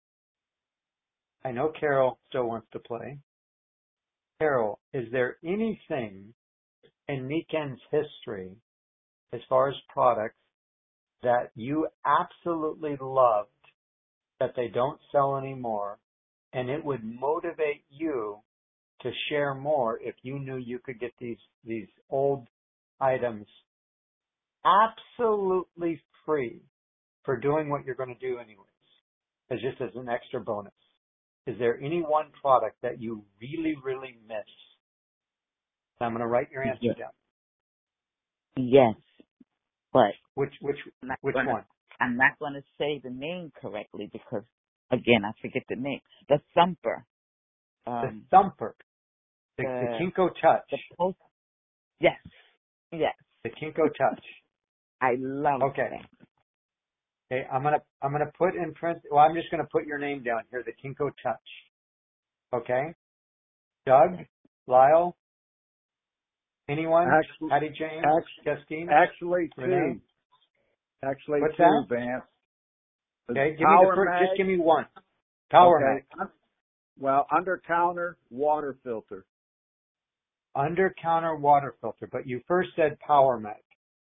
Speaker 1: I know Carol still wants to play. Carol, is there anything in Nikken's history as far as products that you absolutely loved that they don't sell anymore, and it would motivate you to share more if you knew you could get these these old items absolutely free for doing what you're going to do anyways, as just as an extra bonus? Is there any one product that you really, really miss? I'm going to write your answer
Speaker 2: Yes.
Speaker 1: down.
Speaker 2: Yes, but
Speaker 1: Which which
Speaker 2: I'm not
Speaker 1: which
Speaker 2: gonna,
Speaker 1: one?
Speaker 2: I'm not going to say the name correctly because, again, I forget the name. The Thumper.
Speaker 1: The
Speaker 2: Um,
Speaker 1: Thumper. The,
Speaker 2: the,
Speaker 1: the Kinko Touch.
Speaker 2: the post. Yes, yes.
Speaker 1: The Kinko Touch.
Speaker 2: I love
Speaker 1: Okay.
Speaker 2: that.
Speaker 1: Okay, I'm gonna I'm gonna put in print. Well, I'm just gonna put your name down here. The Kinko Touch. Okay. Doug, Lyle, anyone?
Speaker 4: Actually,
Speaker 1: Patty James,
Speaker 4: actually,
Speaker 1: Justine,
Speaker 4: actually
Speaker 1: Renee.
Speaker 4: two. Actually
Speaker 1: What's
Speaker 4: two,
Speaker 1: that?
Speaker 4: Vance.
Speaker 1: Okay, give me the
Speaker 4: Power
Speaker 1: first.
Speaker 4: Mag.
Speaker 1: Just give me one. Power
Speaker 4: Okay.
Speaker 1: Mag.
Speaker 4: Well, under counter water filter.
Speaker 1: Under counter water filter, but you first said Power Mag.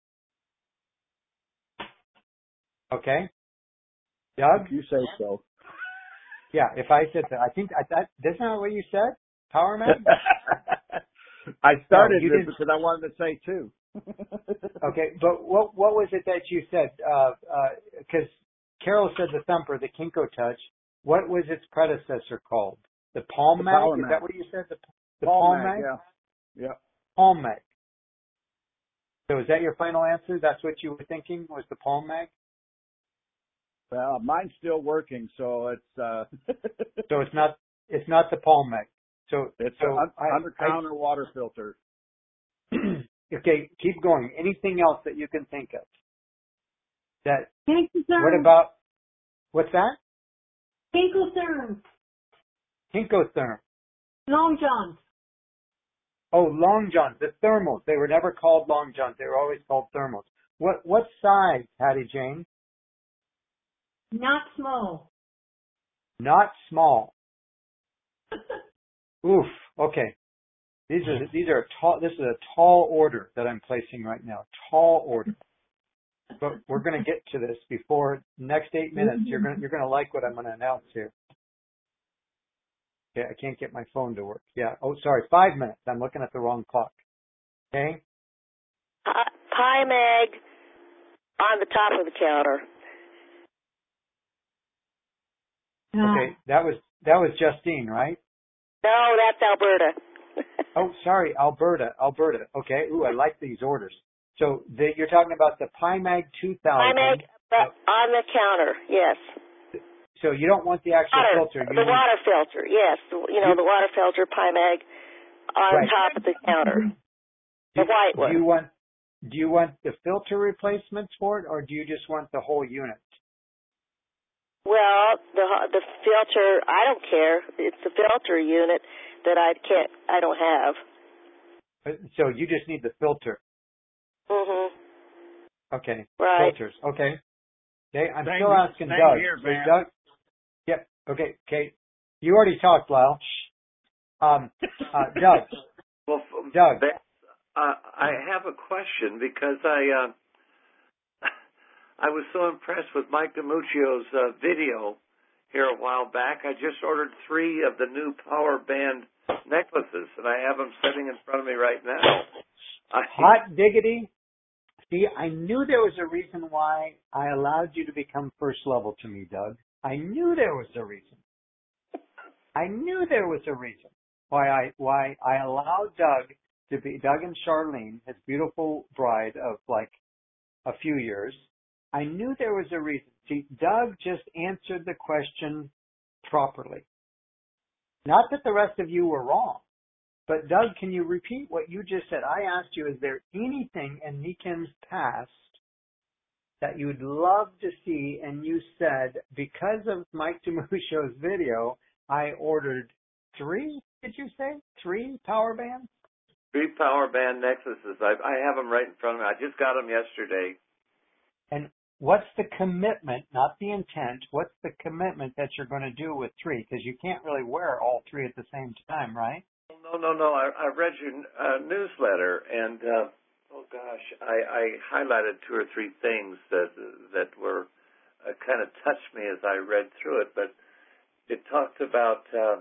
Speaker 1: Okay. Doug?
Speaker 4: If you say so.
Speaker 1: Yeah, if I said that, I think I that that's not what you said. Power Mag.
Speaker 4: I started
Speaker 1: No, you
Speaker 4: it
Speaker 1: didn't.
Speaker 4: because I wanted to say two.
Speaker 1: Okay, but what what was it that you said? Because uh, uh, Carol said the Thumper, the Kinko Touch. What was its predecessor called? The Palm
Speaker 4: The
Speaker 1: Mag?
Speaker 4: Power
Speaker 1: Is
Speaker 4: Mag.
Speaker 1: that what you said? The, the
Speaker 4: Palm
Speaker 1: Palm
Speaker 4: Mag,
Speaker 1: Mag?
Speaker 4: yeah. Yeah.
Speaker 1: Palm Mag. So is that your final answer? That's what you were thinking was the Palm Mag?
Speaker 4: Well, mine's still working, so it's uh
Speaker 1: So it's not it's not the Palm Mag. So
Speaker 4: it's
Speaker 1: so
Speaker 4: an
Speaker 1: I,
Speaker 4: under counter water filter.
Speaker 1: I okay, keep going. Anything else that you can think of that
Speaker 8: Kinkotherm.
Speaker 1: What about, what's that?
Speaker 8: Kinkotherm.
Speaker 1: Kinkotherm.
Speaker 8: Long Johns.
Speaker 1: Oh, long johns, the thermals. They were never called long johns. They were always called thermals. What what size, Hattie Jane?
Speaker 8: Not small.
Speaker 1: Not small. Oof. Okay. These are these are a tall. This is a tall order that I'm placing right now. Tall order. But we're going to get to this before next eight minutes. You're going you're going to like what I'm going to announce here. Okay, I can't get my phone to work. Yeah. Oh, sorry. Five minutes. I'm looking at the wrong clock. Okay.
Speaker 7: Uh, Pie Mag on the top of the counter.
Speaker 1: Okay. That was that was Justine, right?
Speaker 7: No, that's Alberta.
Speaker 1: Oh, sorry, Alberta. Alberta. Okay. Ooh, I like these orders. So the, you're talking about the Pie Mag two thousand.
Speaker 7: Pie Mag uh, on the counter. Yes.
Speaker 1: So you don't want the actual
Speaker 7: Water,
Speaker 1: filter. You
Speaker 7: the
Speaker 1: need,
Speaker 7: water filter, yes. The, you know,
Speaker 1: you,
Speaker 7: the water filter Pie Mag on
Speaker 1: right.
Speaker 7: top of the counter.
Speaker 1: Do,
Speaker 7: The white one.
Speaker 1: do you want do you want the filter replacements for it, or do you just want the whole unit?
Speaker 7: Well, the the filter, I don't care. It's the filter unit that I can't, I don't have.
Speaker 1: So you just need the filter.
Speaker 7: Mhm.
Speaker 1: Okay.
Speaker 7: Right.
Speaker 1: Filters. Okay. Okay. I'm
Speaker 4: Same-
Speaker 1: still asking
Speaker 4: same
Speaker 1: Doug.
Speaker 4: here,
Speaker 1: Is
Speaker 4: Van.
Speaker 1: Doug. Yep. Okay. Okay. You already talked, Lyle. Um, uh, Doug.
Speaker 3: Well, f-
Speaker 1: Doug.
Speaker 3: Beth, uh, I have a question because I uh, I was so impressed with Mike DiMuccio's uh, video here a while back. I just ordered three of the new Power Band necklaces, and I have them sitting in front of me right now. I,
Speaker 1: Hot diggity. See, I knew there was a reason why I allowed you to become first level to me, Doug. I knew there was a reason. I knew there was a reason why I why I allowed Doug to be Doug and Charlene, his beautiful bride of like a few years. I knew there was a reason. See, Doug just answered the question properly. Not that the rest of you were wrong, but Doug, can you repeat what you just said? I asked you, is there anything in Nikin's past that you'd love to see? And you said, because of Mike DiMuccio's video, I ordered three, did you say? Three power bands?
Speaker 3: three Power Band necklaces. I, I have them right in front of me. I just got them yesterday.
Speaker 1: And what's the commitment, not the intent, what's the commitment that you're going to do with three? Because you can't really wear all three at the same time, right?
Speaker 3: No, no, no. I, I read your uh, newsletter, and uh, oh gosh, I, I highlighted two or three things that that were uh, kind of touched me as I read through it. But it talked about uh,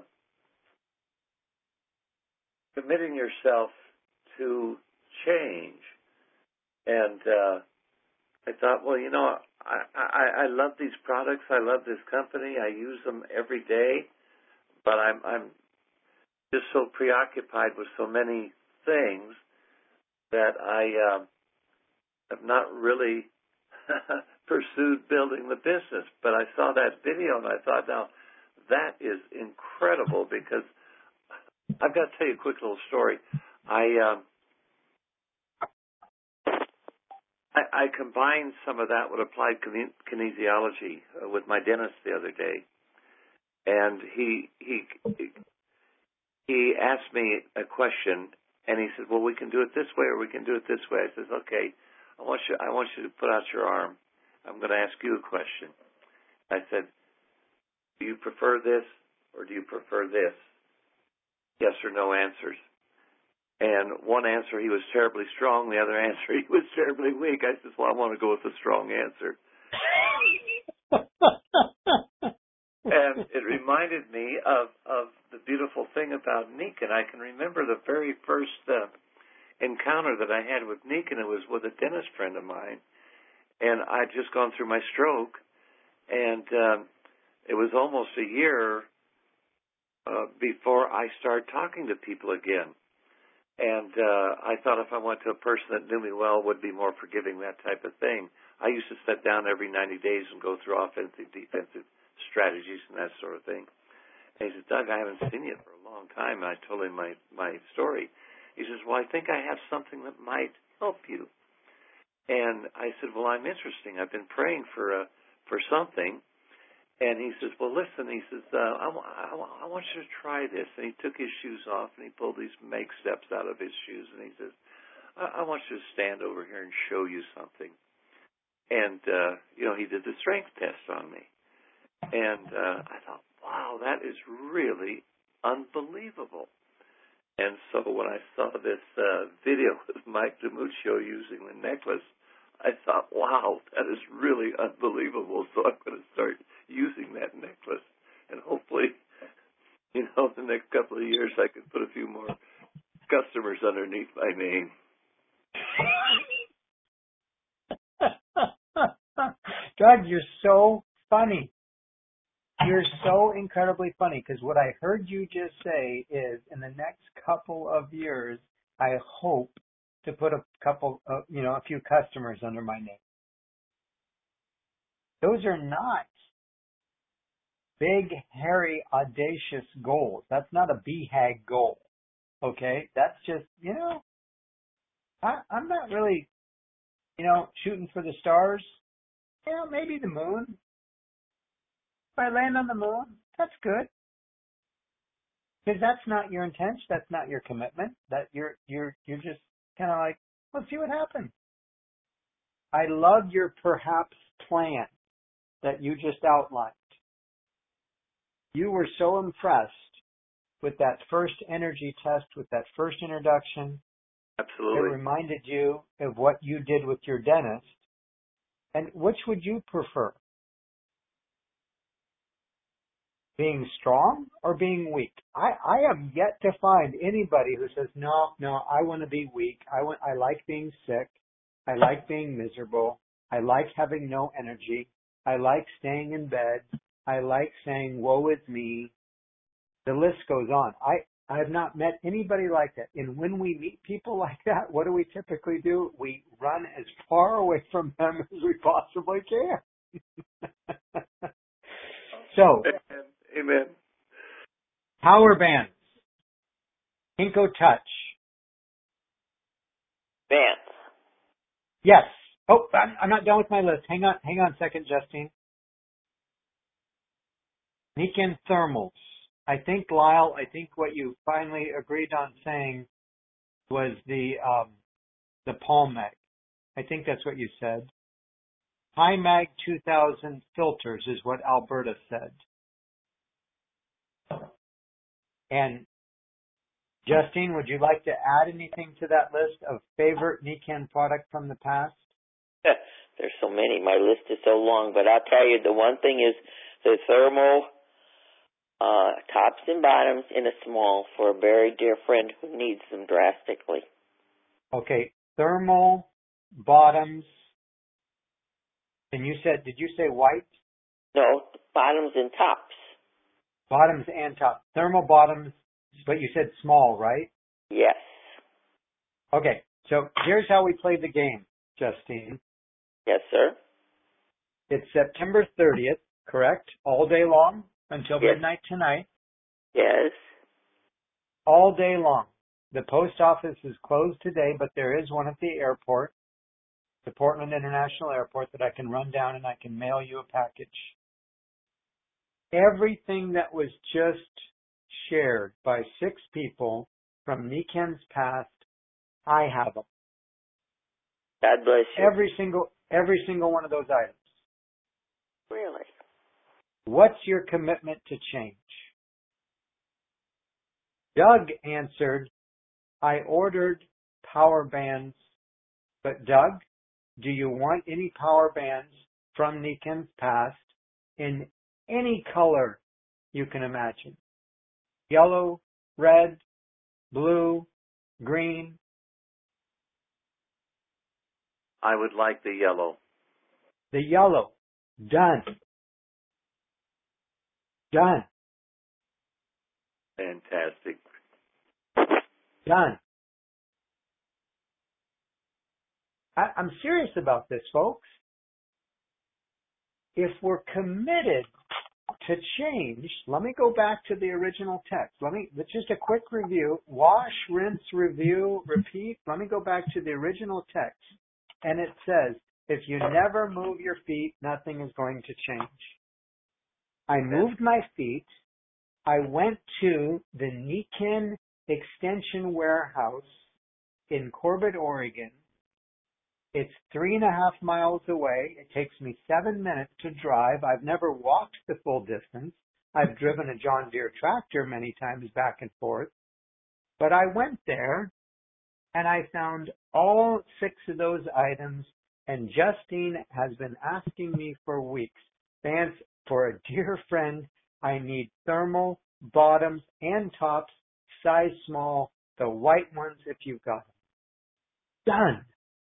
Speaker 3: committing yourself to change, and uh, I thought, well, you know, I, I I love these products. I love this company. I use them every day, but I'm I'm just so preoccupied with so many things that I uh, have not really pursued building the business. But I saw that video and I thought, now, that is incredible because I've got to tell you a quick little story. I, uh, I, I combined some of that with applied kinesiology uh, with my dentist the other day. And he, he, he asked me a question, and he said, well, we can do it this way or we can do it this way. I says, okay, I want you, I want you to put out your arm. I'm going to ask you a question. I said, do you prefer this or do you prefer this? Yes or no answers. And one answer, he was terribly strong. The other answer, he was terribly weak. I said, well, I want to go with the strong answer. And it reminded me of, of the beautiful thing about Nikin. I can remember the very first uh, encounter that I had with Nikin. It was with a dentist friend of mine. And I'd just gone through my stroke. And um, it was almost a year uh, before I started talking to people again. And uh, I thought if I went to a person that knew me well, would be more forgiving, that type of thing. I used to sit down every ninety days and go through offensive, defensive strategies and that sort of thing. And he said, Doug, I haven't seen you for a long time. And I told him my, my story. He says, well, I think I have something that might help you. And I said, well, I'm interesting. I've been praying for uh, for something. And he says, well, listen, he says, uh, I, I, I want you to try this. And he took his shoes off and he pulled these make steps out of his shoes. And he says, I, I want you to stand over here and show you something. And, uh, you know, he did the strength test on me. And uh, I thought, wow, that is really unbelievable. And so when I saw this uh, video with Mike DiMuccio using the necklace, I thought, wow, that is really unbelievable. So I'm going to start using that necklace. And hopefully, you know, the next couple of years I can put a few more customers underneath my name.
Speaker 1: Doug, you're so funny. You're so incredibly funny, because what I heard you just say is, in the next couple of years, I hope to put a couple of, you know, a few customers under my name. Those are not big, hairy, audacious goals. That's not a B HAG goal, okay? That's just, you know, I, I'm not really, you know, shooting for the stars. You know, maybe the moon. If I land on the moon, that's good. Because that's not your intention. That's not your commitment. That you're you're you're just kind of like, let's see what happens. I love your perhaps plan that you just outlined. You were so impressed with that first energy test, with that first introduction.
Speaker 3: Absolutely.
Speaker 1: It reminded you of what you did with your dentist. And which would you prefer? Being strong or being weak? I, I have yet to find anybody who says, no, no, I want to be weak. I want, I like being sick. I like being miserable. I like having no energy. I like staying in bed. I like saying, woe is me. The list goes on. I, I have not met anybody like that. And when we meet people like that, what do we typically do? We run as far away from them as we possibly can. So,
Speaker 3: amen.
Speaker 1: Power bands. Kinko Touch.
Speaker 7: Bands.
Speaker 1: Yes. Oh, I'm, I'm not done with my list. Hang on, hang on a second, Justine. Nikken Thermals. I think, Lyle, I think what you finally agreed on saying was the um, the Palm Mag. I think that's what you said. High Mag two thousand filters is what Alberta said. And Justine, would you like to add anything to that list of favorite Nikken product from the past?
Speaker 7: There's so many. My list is so long, but I'll tell you, the one thing is the thermal uh, tops and bottoms in a small for a very dear friend who needs them drastically.
Speaker 1: Okay, thermal bottoms. And you said, did you say white?
Speaker 7: No, bottoms and tops.
Speaker 1: Bottoms and tops. Thermal bottoms, but you said small, right?
Speaker 7: Yes.
Speaker 1: Okay, so here's how we play the game, Justine.
Speaker 7: Yes, sir.
Speaker 1: It's September thirtieth, correct? All day long until
Speaker 7: Yes.
Speaker 1: midnight tonight.
Speaker 7: Yes.
Speaker 1: All day long. The post office is closed today, but there is one at the airport, the Portland International Airport, that I can run down and I can mail you a package. Everything that was just shared by six people from Nikken's past, I have them.
Speaker 7: God bless you.
Speaker 1: Every single, every single one of those items.
Speaker 7: Really?
Speaker 1: What's your commitment to change? Doug answered, I ordered power bands, but Doug, do you want any power bands from Nikken's past in any color you can imagine? Yellow, red, blue, green.
Speaker 3: I would like the yellow.
Speaker 1: The yellow. Done. Done.
Speaker 3: Fantastic.
Speaker 1: Done. I, I'm serious about this, folks. If we're committed to change, let me go back to the original text. Let me, just a quick review. Wash, rinse, review, repeat. Let me go back to the original text. and it says, if you never move your feet, nothing is going to change. I moved my feet. I went to the Nikken Extension Warehouse in Corbett, Oregon. It's three and a half miles away. It takes me seven minutes to drive. I've never walked the full distance. I've driven a John Deere tractor many times back and forth. But I went there and I found all six of those items, and Justine has been asking me for weeks, Vance, for a dear friend, I need thermal bottoms and tops, size small, the white ones if you've got them. Done.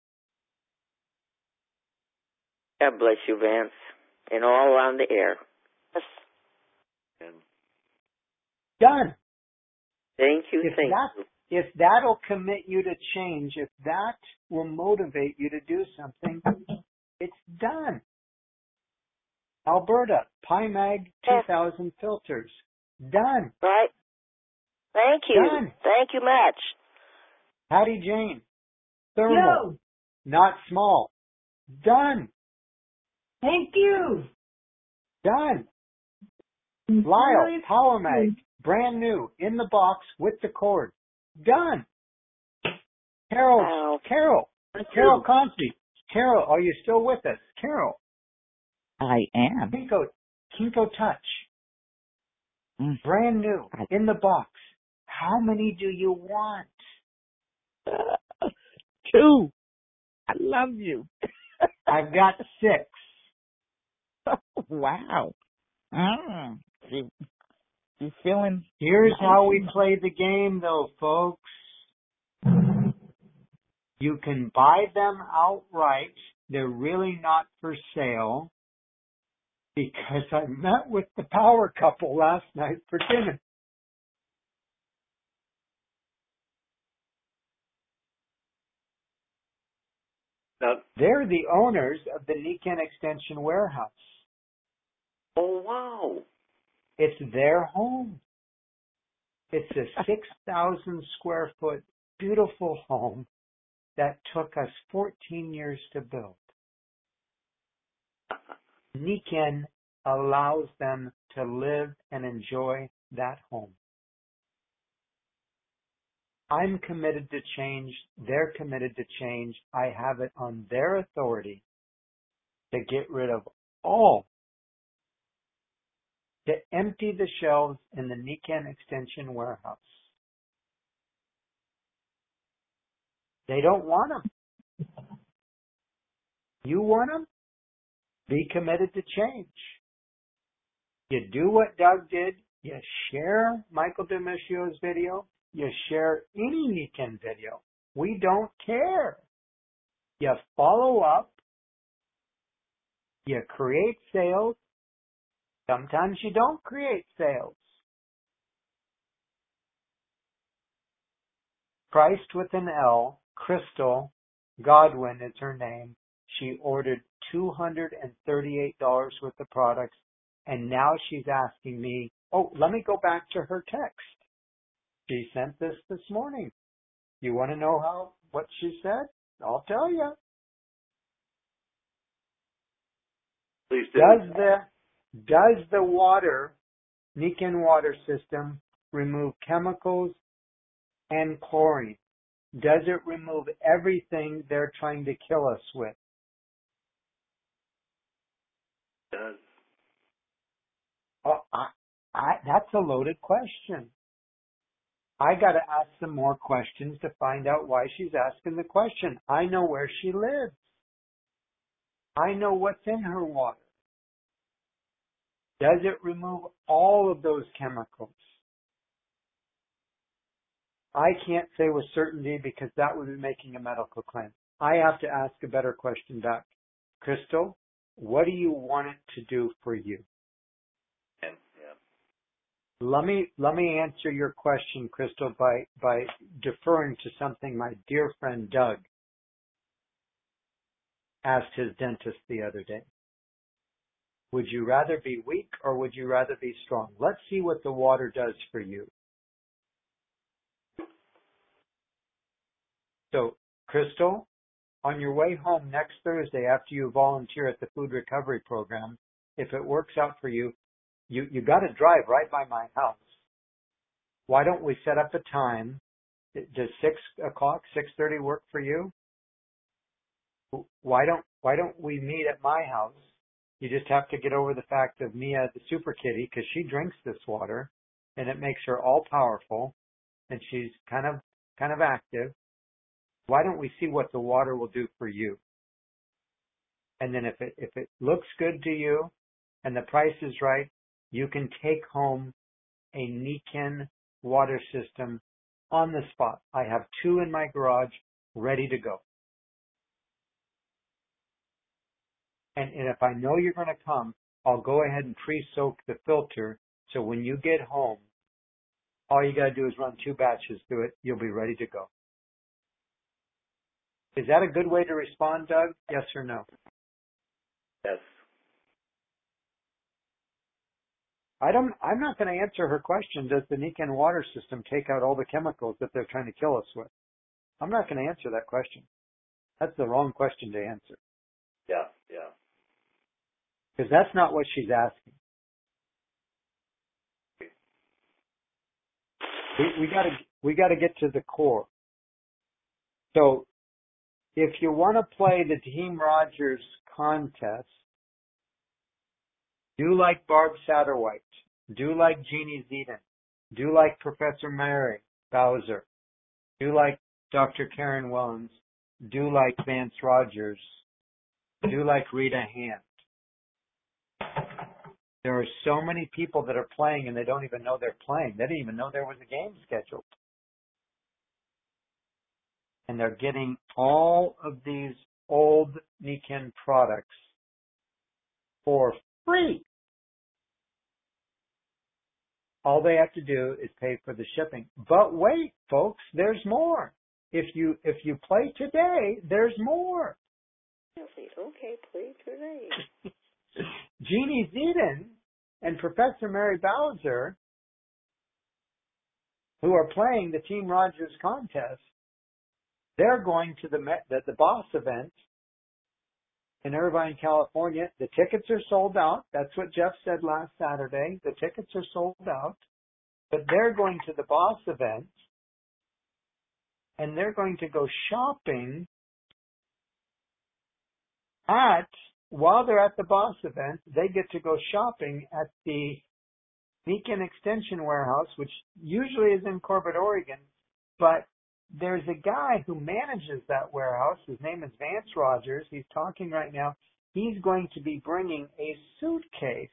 Speaker 7: God bless you, Vance, and all around the air. Yes.
Speaker 1: Done.
Speaker 7: Thank you,
Speaker 1: If
Speaker 7: thank
Speaker 1: that,
Speaker 7: you.
Speaker 1: If that'll commit you to change, if that will motivate you to do something, it's done. Alberta, PyMag two thousand filters. Done.
Speaker 9: Right. Thank you.
Speaker 1: Done.
Speaker 9: Thank you much.
Speaker 1: Hattie Jane, thermal,
Speaker 8: Yo,
Speaker 1: not small. Done.
Speaker 8: thank you.
Speaker 1: Done.
Speaker 8: Really?
Speaker 1: Lyle, PowerMag, brand new, in the box with the cord. Done. Carol,
Speaker 9: Wow.
Speaker 1: Carol, Carol Conti. Carol, are you still with us? Carol.
Speaker 2: I am.
Speaker 1: Kinko, Kinko Touch.
Speaker 2: Mm.
Speaker 1: Brand new,
Speaker 2: I-
Speaker 1: in the box. How many do you want?
Speaker 2: Uh, two. I love you.
Speaker 1: I've got six.
Speaker 2: Wow. Mm. You, you feeling?
Speaker 1: Here's how we play the game, though, folks. You can buy them outright. They're really not for sale, because I met with the power couple last night for dinner.
Speaker 3: Now,
Speaker 1: They're the owners of the Nikken Extension Warehouse.
Speaker 3: oh wow.
Speaker 1: It's their home. It's a six thousand square foot beautiful home that took us fourteen years to build. Nikken allows them to live and enjoy that home. I'm committed to change. They're committed to change. I have it on their authority to get rid of all, to empty the shelves in the Nikken Extension Warehouse. They don't want them. You want them? Be committed to change. You do what Doug did. You share Michael Demiscio's video. You share any Nikken video. We don't care. You follow up. You create sales. Sometimes you don't create sales. Christ with an L, Crystal Godwin is her name. She ordered two hundred thirty-eight dollars worth of products, and now she's asking me, oh, let me go back to her text. She sent this this morning. You want to know how what she said? I'll tell you.
Speaker 3: Please do.
Speaker 1: Does the does the water, Nikken water system, remove chemicals and chlorine? Does it remove everything they're trying to kill us with?
Speaker 3: It does.
Speaker 1: Oh, I, I, that's a loaded question. I got to ask some more questions to find out why she's asking the question. I know where she lives. I know what's in her water. Does it remove all of those chemicals? I can't say with certainty, because that would be making a medical claim. I have to ask a better question back. Crystal, what do you want it to do for you?
Speaker 3: And, yeah.
Speaker 1: Let me let me answer your question, Crystal, by by deferring to something my dear friend Doug asked his dentist the other day. Would you rather be weak or would you rather be strong? Let's see what the water does for you. So, Crystal, on your way home next Thursday after you volunteer at the food recovery program, if it works out for you, you, you got to drive right by my house. Why don't we set up a time? Does six o'clock, six thirty work for you? Why don't Why don't we meet at my house? You just have to get over the fact of Mia, the super kitty, because she drinks this water, and it makes her all powerful, and she's kind of kind of active. Why don't we see what the water will do for you? And then if it if it looks good to you, and the price is right, you can take home a Nikken water system on the spot. I have two in my garage ready to go. And, and if I know you're going to come, I'll go ahead and pre-soak the filter so when you get home, all you got to do is run two batches through it. You'll be ready to go. Is that a good way to respond, Doug? Yes or no?
Speaker 3: Yes.
Speaker 1: I don't, I'm not going to answer her question, does the Nikken water system take out all the chemicals that they're trying to kill us with? I'm not going to answer that question. That's the wrong question to answer.
Speaker 3: Yeah, yeah.
Speaker 1: Because that's not what she's asking. We, we gotta, we gotta get to the core. So, if you want to play the Team Rogers contest, do like Barb Satterwhite, do like Jeannie Zedin, do like Professor Mary Bowser, do like Doctor Karen Wellens, do like Vance Rogers, do like Rita Hand. There are so many people that are playing and they don't even know they're playing. They didn't even know there was a game scheduled. And they're getting all of these old Nikken products for free. All they have to do is pay for the shipping. But wait, folks, there's more. If you if you play today, there's more.
Speaker 7: Okay, play today.
Speaker 1: Jeannie Zedin and Professor Mary Bowser, who are playing the Team Rogers contest, they're going to the, the the Boss event in Irvine, California. The tickets are sold out. That's what Jeff said last Saturday. The tickets are sold out. But they're going to the Boss event, and they're going to go shopping at, while they're at the Boss event, they get to go shopping at the Nikken Extension Warehouse, which usually is in Corbett, Oregon, but there's a guy who manages that warehouse. His name is Vance Rogers. He's talking right now. He's going to be bringing a suitcase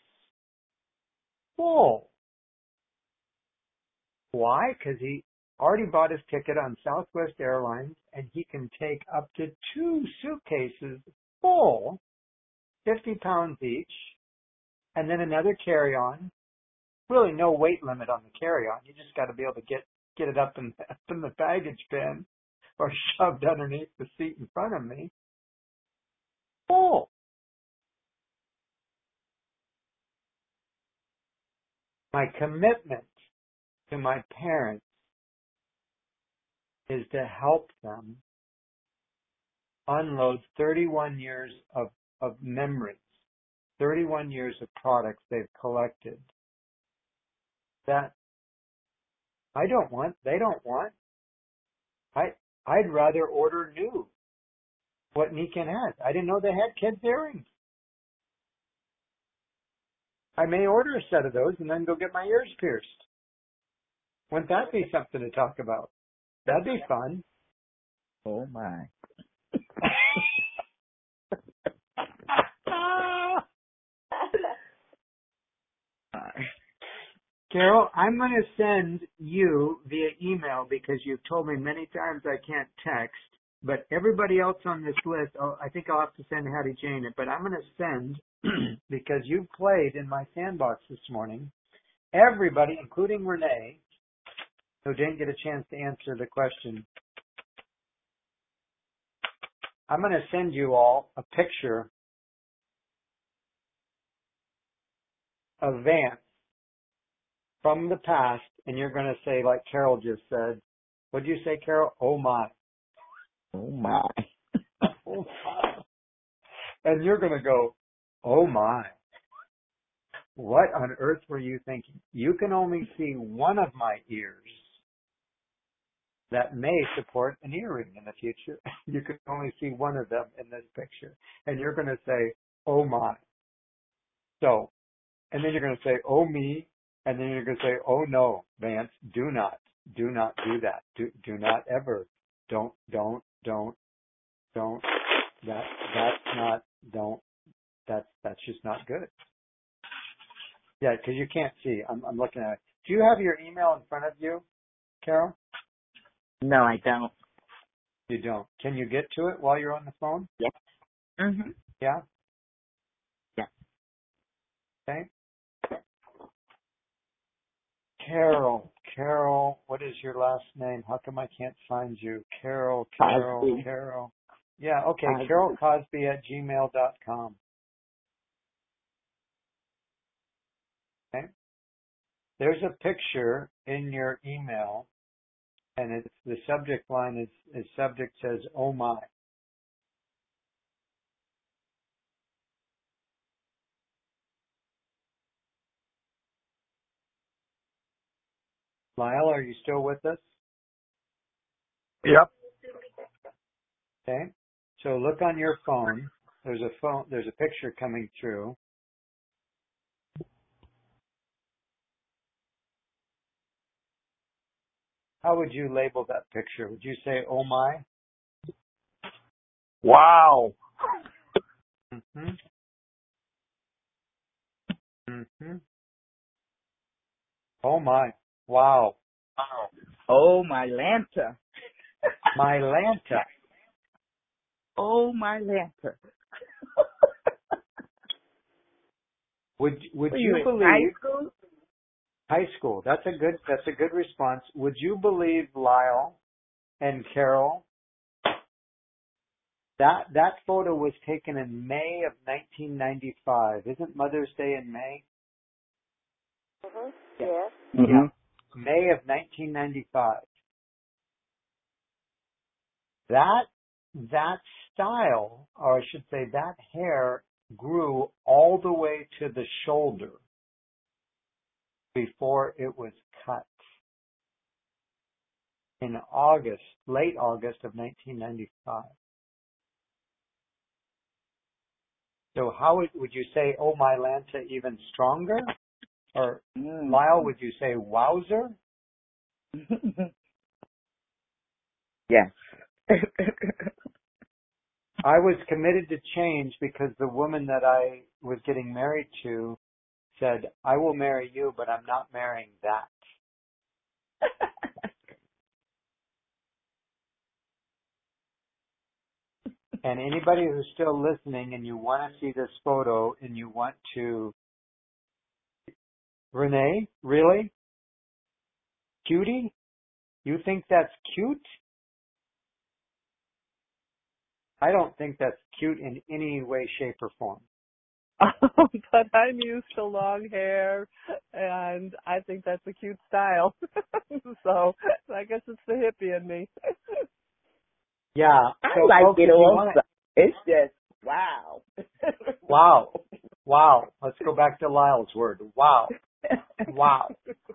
Speaker 1: full. Why? Because he already bought his ticket on Southwest Airlines, and he can take up to two suitcases full, fifty pounds each, and then another carry-on. Really no weight limit on the carry-on. You just got to be able to get get it up in, up in the baggage bin or shoved underneath the seat in front of me. Full. My commitment to my parents is to help them unload thirty-one years of, of memories, thirty-one years of products they've collected that I don't want, they don't want. I, I'd rather order new what Nikken has. I didn't know they had kids' earrings. I may order a set of those and then go get my ears pierced. Wouldn't that be something to talk about? That'd be fun.
Speaker 2: Oh my.
Speaker 1: Carol, I'm going to send you via email because you've told me many times I can't text, but everybody else on this list, oh, I think I'll have to send Hattie Jane it, but I'm going to send, because you've played in my sandbox this morning, everybody, including Renee, who didn't get a chance to answer the question, I'm going to send you all a picture of Vance from the past, and you're going to say, like Carol just said, what did you say, Carol? Oh my.
Speaker 2: Oh my.
Speaker 1: Oh my. And you're going to go, oh my. What on earth were you thinking? You can only see one of my ears that may support an earring in the future. You can only see one of them in this picture. And you're going to say, oh my. So, and then you're going to say, oh me. And then you're going to say, oh no, Vance, do not, do not do that. Do, do not ever. Don't, don't, don't, don't. That, that's not, don't, that's, that's just not good. Yeah, because you can't see. I'm, I'm looking at it. Do you have your email in front of you, Carol?
Speaker 2: No, I don't.
Speaker 1: You don't. Can you get to it while you're on the phone?
Speaker 2: Yes. Mhm.
Speaker 1: Yeah?
Speaker 2: Yeah.
Speaker 1: Okay. Carol, Carol, what is your last name? How come I can't find you? Carol, Carol,
Speaker 2: Cosby.
Speaker 1: Carol. Yeah, okay,
Speaker 2: Cosby.
Speaker 1: Carol Cosby at gmail dot com. Okay. There's a picture in your email, and it's the subject line is, is subject says, oh my. Lyle, are you still with us?
Speaker 4: Yep.
Speaker 1: Okay. So look on your phone. There's a phone, there's a picture coming through. How would you label that picture? Would you say, oh my?
Speaker 4: Wow.
Speaker 1: Mm-hmm. Mm-hmm. Oh my. Wow.
Speaker 2: Oh, my Lanta.
Speaker 1: My Lanta.
Speaker 2: Oh, my Lanta.
Speaker 1: Would would
Speaker 2: Were
Speaker 1: you,
Speaker 2: you in
Speaker 1: believe
Speaker 2: high school?
Speaker 1: high school? That's a good that's a good response. Would you believe, Lyle and Carol, that that photo was taken in May of nineteen ninety-five? Isn't Mother's Day in May?
Speaker 9: Mhm.
Speaker 1: Yeah.
Speaker 9: Yes.
Speaker 4: Mm-hmm.
Speaker 1: Yeah. May of nineteen ninety-five. That that style, or I should say that hair, grew all the way to the shoulder before it was cut in August, late August of nineteen ninety-five. So how would, would you say, oh my Lanta, even stronger? Or
Speaker 2: Mm.
Speaker 1: Lyle, would you say wowzer?
Speaker 2: Yes.
Speaker 1: I was committed to change because the woman that I was getting married to said, I will marry you, but I'm not marrying that. And anybody who's still listening and you want to see this photo and you want to, Renee, really? Cutie? You think that's cute? I don't think that's cute in any way, shape, or form.
Speaker 6: But I'm used to long hair, and I think that's a cute style. So I guess it's the hippie in me.
Speaker 1: Yeah.
Speaker 2: I
Speaker 1: So,
Speaker 2: like
Speaker 1: folks,
Speaker 2: it
Speaker 1: if you
Speaker 2: also.
Speaker 1: wanna-
Speaker 2: It's just wow.
Speaker 1: Wow. Wow. Let's go back to Lyle's word. Wow. Wow.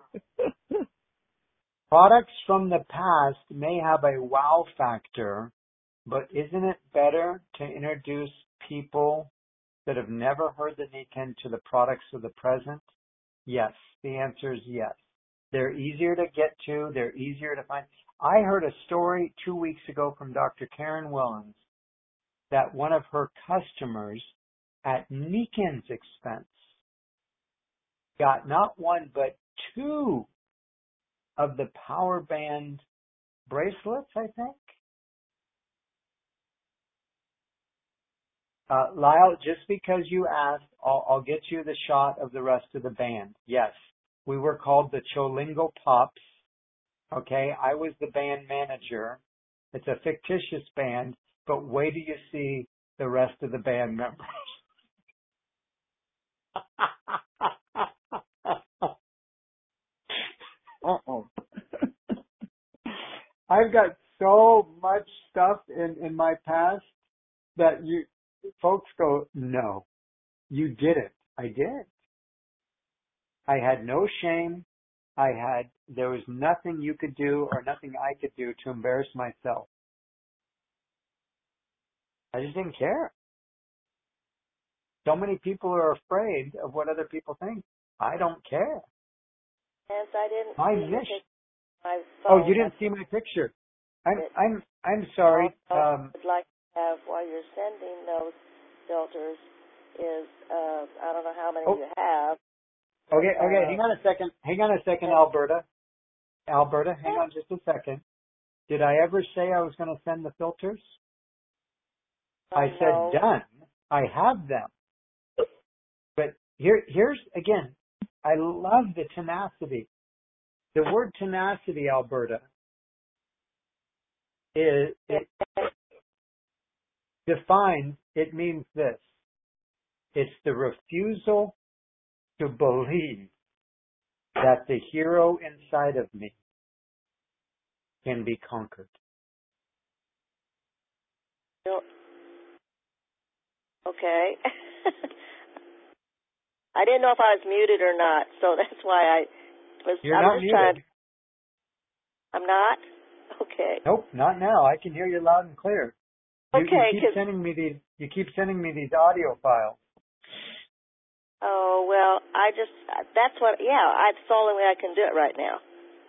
Speaker 1: Products from the past may have a wow factor, but isn't it better to introduce people that have never heard the Nikken to the products of the present? Yes. The answer is yes. They're easier to get to. They're easier to find. I heard a story two weeks ago from Doctor Karen Willens that one of her customers at Nikken's expense got not one but two of the Power Band bracelets, I think. Uh, Lyle, just because you asked, I'll, I'll get you the shot of the rest of the band. Yes, we were called the Cholingo Pops. Okay, I was the band manager. It's a fictitious band, but wait till you see the rest of the band members.
Speaker 2: Uh-oh.
Speaker 1: I've got so much stuff in, in my past that you folks go, no, you didn't. I did. I had no shame. I had, there was nothing you could do or nothing I could do to embarrass myself. I just didn't care. So many people are afraid of what other people think. I don't care.
Speaker 9: Yes, I didn't
Speaker 1: My
Speaker 9: see your
Speaker 1: mission.
Speaker 9: picture on my
Speaker 1: Oh,
Speaker 9: phone.
Speaker 1: you didn't see my picture. I'm,
Speaker 9: It-
Speaker 1: I'm, I'm sorry.
Speaker 9: Also,
Speaker 1: Um,
Speaker 9: I'd like to have, while you're sending those filters, is, uh, I don't know how many
Speaker 1: oh,
Speaker 9: you have.
Speaker 1: okay, okay.
Speaker 9: Uh,
Speaker 1: Hang on a second. Hang on a second, Alberta. Alberta, hang on just a second. Did I ever say I was going to send the filters? I said
Speaker 9: no.
Speaker 1: done. I have them. But here, here's, again, I love the tenacity. The word tenacity, Alberta, is, it defines, it means this. It's the refusal to believe that the hero inside of me can be conquered.
Speaker 9: Okay. I didn't know if I was muted or not, so that's why I was.
Speaker 1: You're
Speaker 9: I'm
Speaker 1: not
Speaker 9: just
Speaker 1: muted.
Speaker 9: trying. I'm not. Okay.
Speaker 1: Nope, not now. I can hear you loud and clear. You,
Speaker 9: Okay.
Speaker 1: you keep sending me these. You keep sending me these audio files.
Speaker 9: Oh well, I just. That's what. Yeah, I, that's the only way I can do it right now.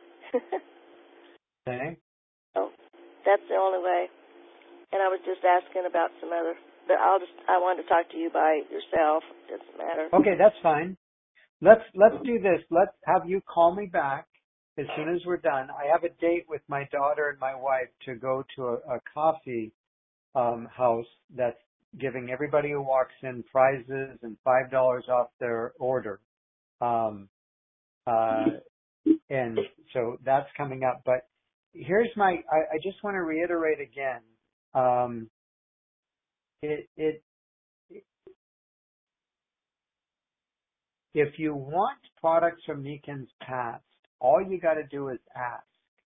Speaker 1: Okay.
Speaker 9: So that's the only way. And I was just asking about some other. But I'll just. I wanted to talk to you by yourself. It doesn't matter.
Speaker 1: Okay, that's fine. Let's let's do this. Let's have you call me back as soon as we're done. I have a date with my daughter and my wife to go to a, a coffee um, house that's giving everybody who walks in prizes and five dollars off their order. Um, uh, and so that's coming up. But here's my. I, I just want to reiterate again. Um, it it. If you want products from Niken's past, all you got to do is ask.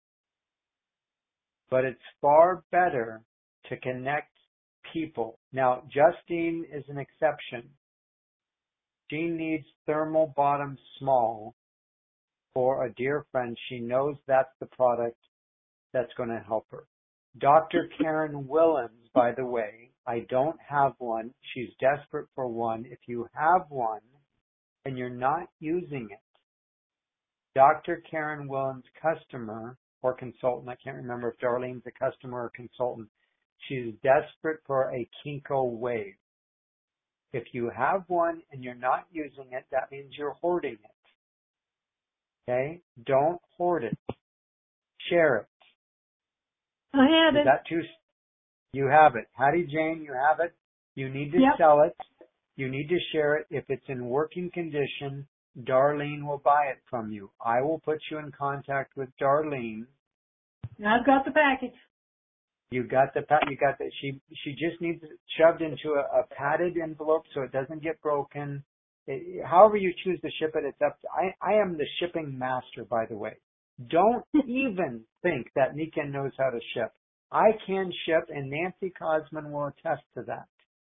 Speaker 1: But it's far better to connect people. Now, Justine is an exception. She needs thermal bottom small for a dear friend. She knows that's the product that's going to help her. Doctor Karen Willens, by the way, I don't have one. She's desperate for one. If you have one and you're not using it, Doctor Karen Willens, customer or consultant, I can't remember if Darlene's a customer or consultant, she's desperate for a Kinko Wave. If you have one and you're not using it, that means you're hoarding it. Okay? Don't hoard it. Share it.
Speaker 8: I have
Speaker 1: Is
Speaker 8: it.
Speaker 1: that too? You have it. Hattie Jane, you have it. You need to
Speaker 8: Yep.
Speaker 1: sell it. You need to share it. If it's in working condition, Darlene will buy it from you. I will put you in contact with Darlene.
Speaker 8: I've got the package.
Speaker 1: You got the pa- you got the she she just needs it shoved into a, a padded envelope so it doesn't get broken. It, however you choose to ship it, it's up to, I I am the shipping master, by the way. Don't even think that Niken knows how to ship. I can ship, and Nancy Cosman will attest to that.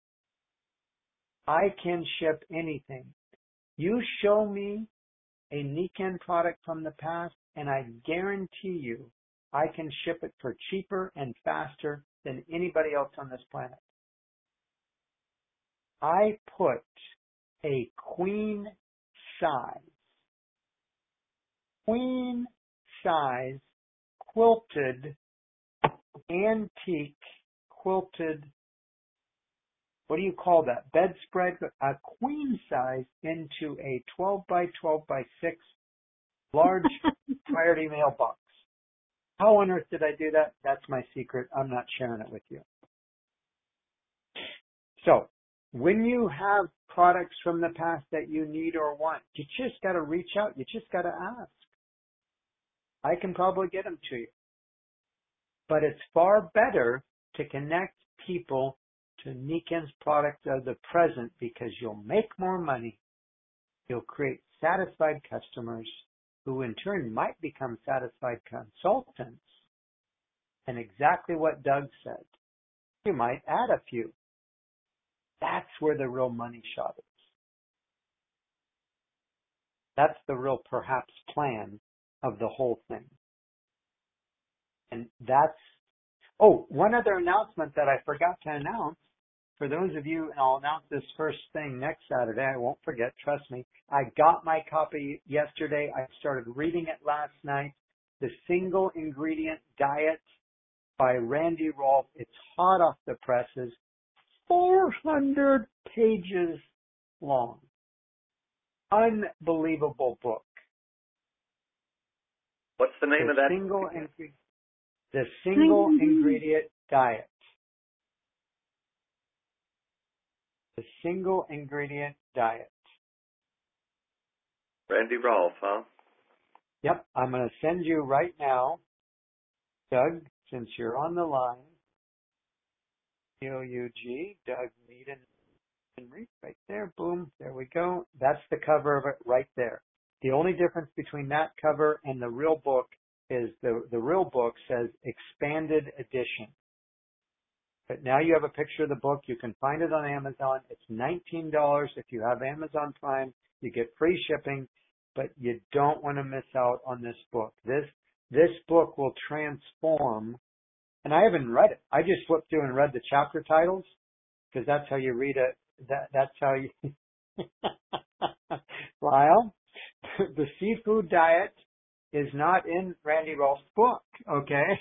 Speaker 1: I can ship anything. You show me a Niken product from the past, and I guarantee you I can ship it for cheaper and faster than anybody else on this planet. I put a queen size, queen size quilted, antique quilted, what do you call that? Bedspread, a queen size into a twelve by twelve by six large priority mailbox. How on earth did I do that? That's my secret. I'm not sharing it with you. So, when you have products from the past that you need or want, you just got to reach out. You just got to ask. I can probably get them to you. But it's far better to connect people to Niken's product of the present because you'll make more money. You'll create satisfied customers who in turn might become satisfied consultants. And exactly what Doug said. You might add a few. That's where the real money shot is. That's the real perhaps plan of the whole thing. And that's, oh, one other announcement that I forgot to announce. For those of you, and I'll announce this first thing next Saturday, I won't forget, trust me. I got my copy yesterday. I started reading it last night. The Single Ingredient Diet by Randy Rolfe. It's hot off the presses. four hundred pages long. Unbelievable book.
Speaker 3: What's the name
Speaker 1: the
Speaker 3: of that?
Speaker 1: Single ingre- the Single Ingredient Diet. The Single Ingredient Diet.
Speaker 3: Randy Rolfe, huh?
Speaker 1: Yep, I'm going to send you right now, Doug, since you're on the line. D O U G, Doug Meaden, right there, boom, there we go. That's the cover of it right there. The only difference between that cover and the real book is the, the real book says expanded edition. But now you have a picture of the book. You can find it on Amazon. It's nineteen dollars. If you have Amazon Prime, you get free shipping, but you don't want to miss out on this book. This, this book will transform, and I haven't read it. I just flipped through and read the chapter titles because that's how you read it. That, that's how you, Lyle, the seafood diet is not in Randy Rolfe's book, okay?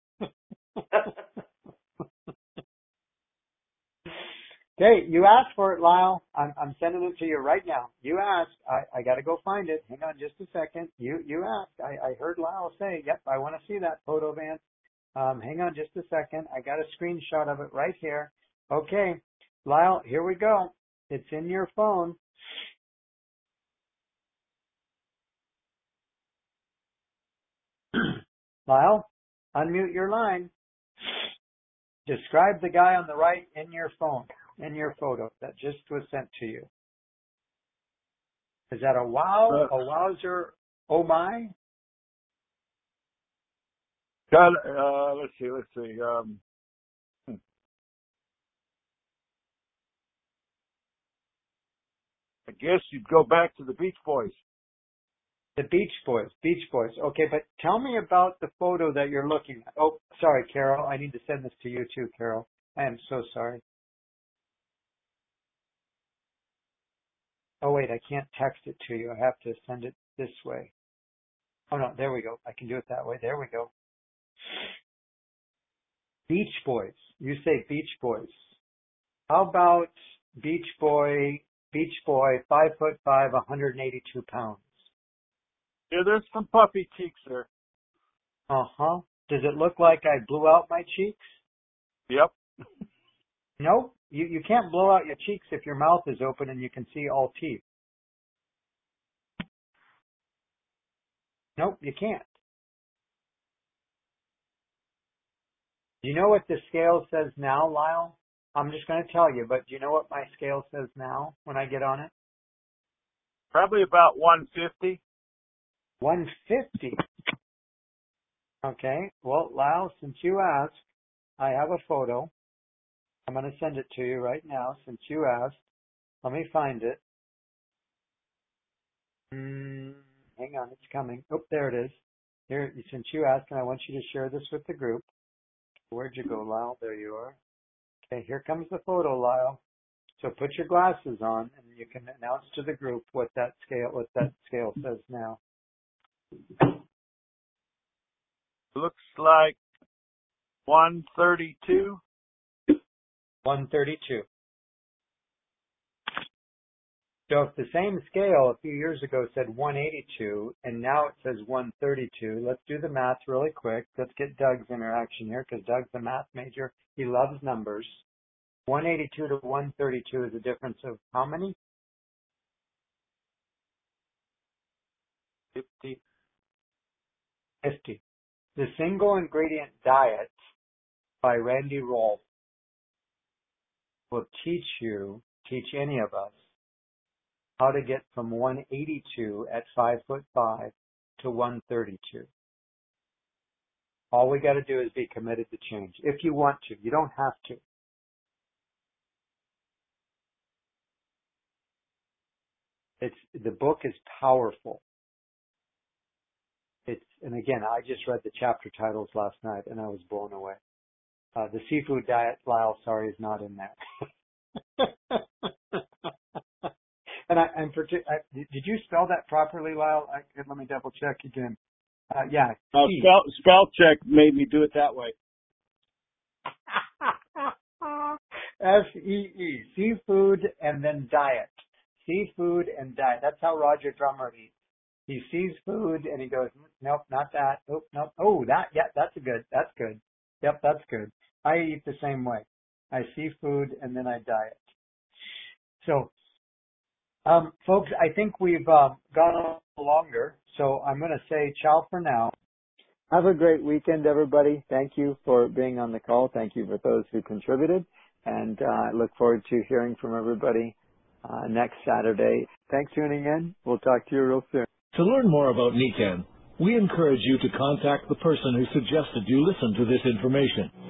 Speaker 1: Okay, you asked for it, Lyle. I'm, I'm sending it to you right now. You asked. I, I got to go find it. Hang on just a second. You you asked. I, I heard Lyle say, yep, I want to see that photo, Vance. Um, hang on just a second. I got a screenshot of it right here. Okay, Lyle, here we go. It's in your phone. Lyle, unmute your line. Describe the guy on the right in your phone, in your photo that just was sent to you. Is that a wow,
Speaker 4: Uh,
Speaker 1: a wowzer, oh my?
Speaker 4: got, uh, let's see, let's see. Um, hmm. I guess you'd go back to the Beach Boys.
Speaker 1: The Beach Boys, Beach Boys. Okay, but tell me about the photo that you're looking at. Oh, sorry, Carol. I need to send this to you too, Carol. I am so sorry. Oh, wait, I can't text it to you. I have to send it this way. Oh, no, there we go. I can do it that way. There we go. Beach Boys. You say Beach Boys. How about Beach Boy, Beach Boy, five foot five, one hundred eighty-two pounds?
Speaker 4: Yeah, there's some puffy cheeks there.
Speaker 1: Uh-huh. Does it look like I blew out my cheeks?
Speaker 4: Yep.
Speaker 1: Nope. You, you can't blow out your cheeks if your mouth is open and you can see all teeth. Nope, you can't. Do you know what the scale says now, Lyle? I'm just going to tell you, but do you know what my scale says now when I get on it?
Speaker 4: Probably about one fifty.
Speaker 1: one fifty. Okay. Well, Lyle, since you asked, I have a photo. I'm going to send it to you right now since you asked. Let me find it. Mm, hang on, it's coming. Oh, there it is. Here, since you asked, and I want you to share this with the group. Where'd you go, Lyle? There you are. Okay, here comes the photo, Lyle. So put your glasses on, and you can announce to the group what that scale, what that scale says now.
Speaker 4: Looks like one thirty-two.
Speaker 1: one thirty-two. So if the same scale a few years ago said one eighty-two and now it says one thirty-two, let's do the math really quick. Let's get Doug's interaction here because Doug's a math major. He loves numbers. one eighty-two to one thirty-two is a difference of how many?
Speaker 4: fifty.
Speaker 1: fifty. The Single Ingredient Diet by Randy Rolfe will teach you, teach any of us, how to get from one eighty-two at five foot five to one thirty-two. All we got to do is be committed to change. If you want to, you don't have to. It's the book is powerful. It's and again, I just read the chapter titles last night, and I was blown away. Uh, the seafood diet, Lyle, sorry, is not in there. and I, I'm partic- I, did you spell that properly, Lyle? I, let me double check again. Uh, yeah.
Speaker 4: Uh, spell, spell check made me do it that way.
Speaker 1: S E E, seafood and then diet. Seafood and diet. That's how Roger Drummond eats. He sees food and he goes, nope, not that. Nope, nope. Oh, that, yeah, that's a good. That's good. Yep, that's good. I eat the same way. I see food and then I diet. So, um, folks, I think we've uh, gone longer. So I'm going to say ciao for now. Have a great weekend, everybody. Thank you for being on the call. Thank you for those who contributed. And uh, I look forward to hearing from everybody uh, next Saturday. Thanks for tuning in. We'll talk to you real soon.
Speaker 10: To learn more about Nikken, we encourage you to contact the person who suggested you listen to this information.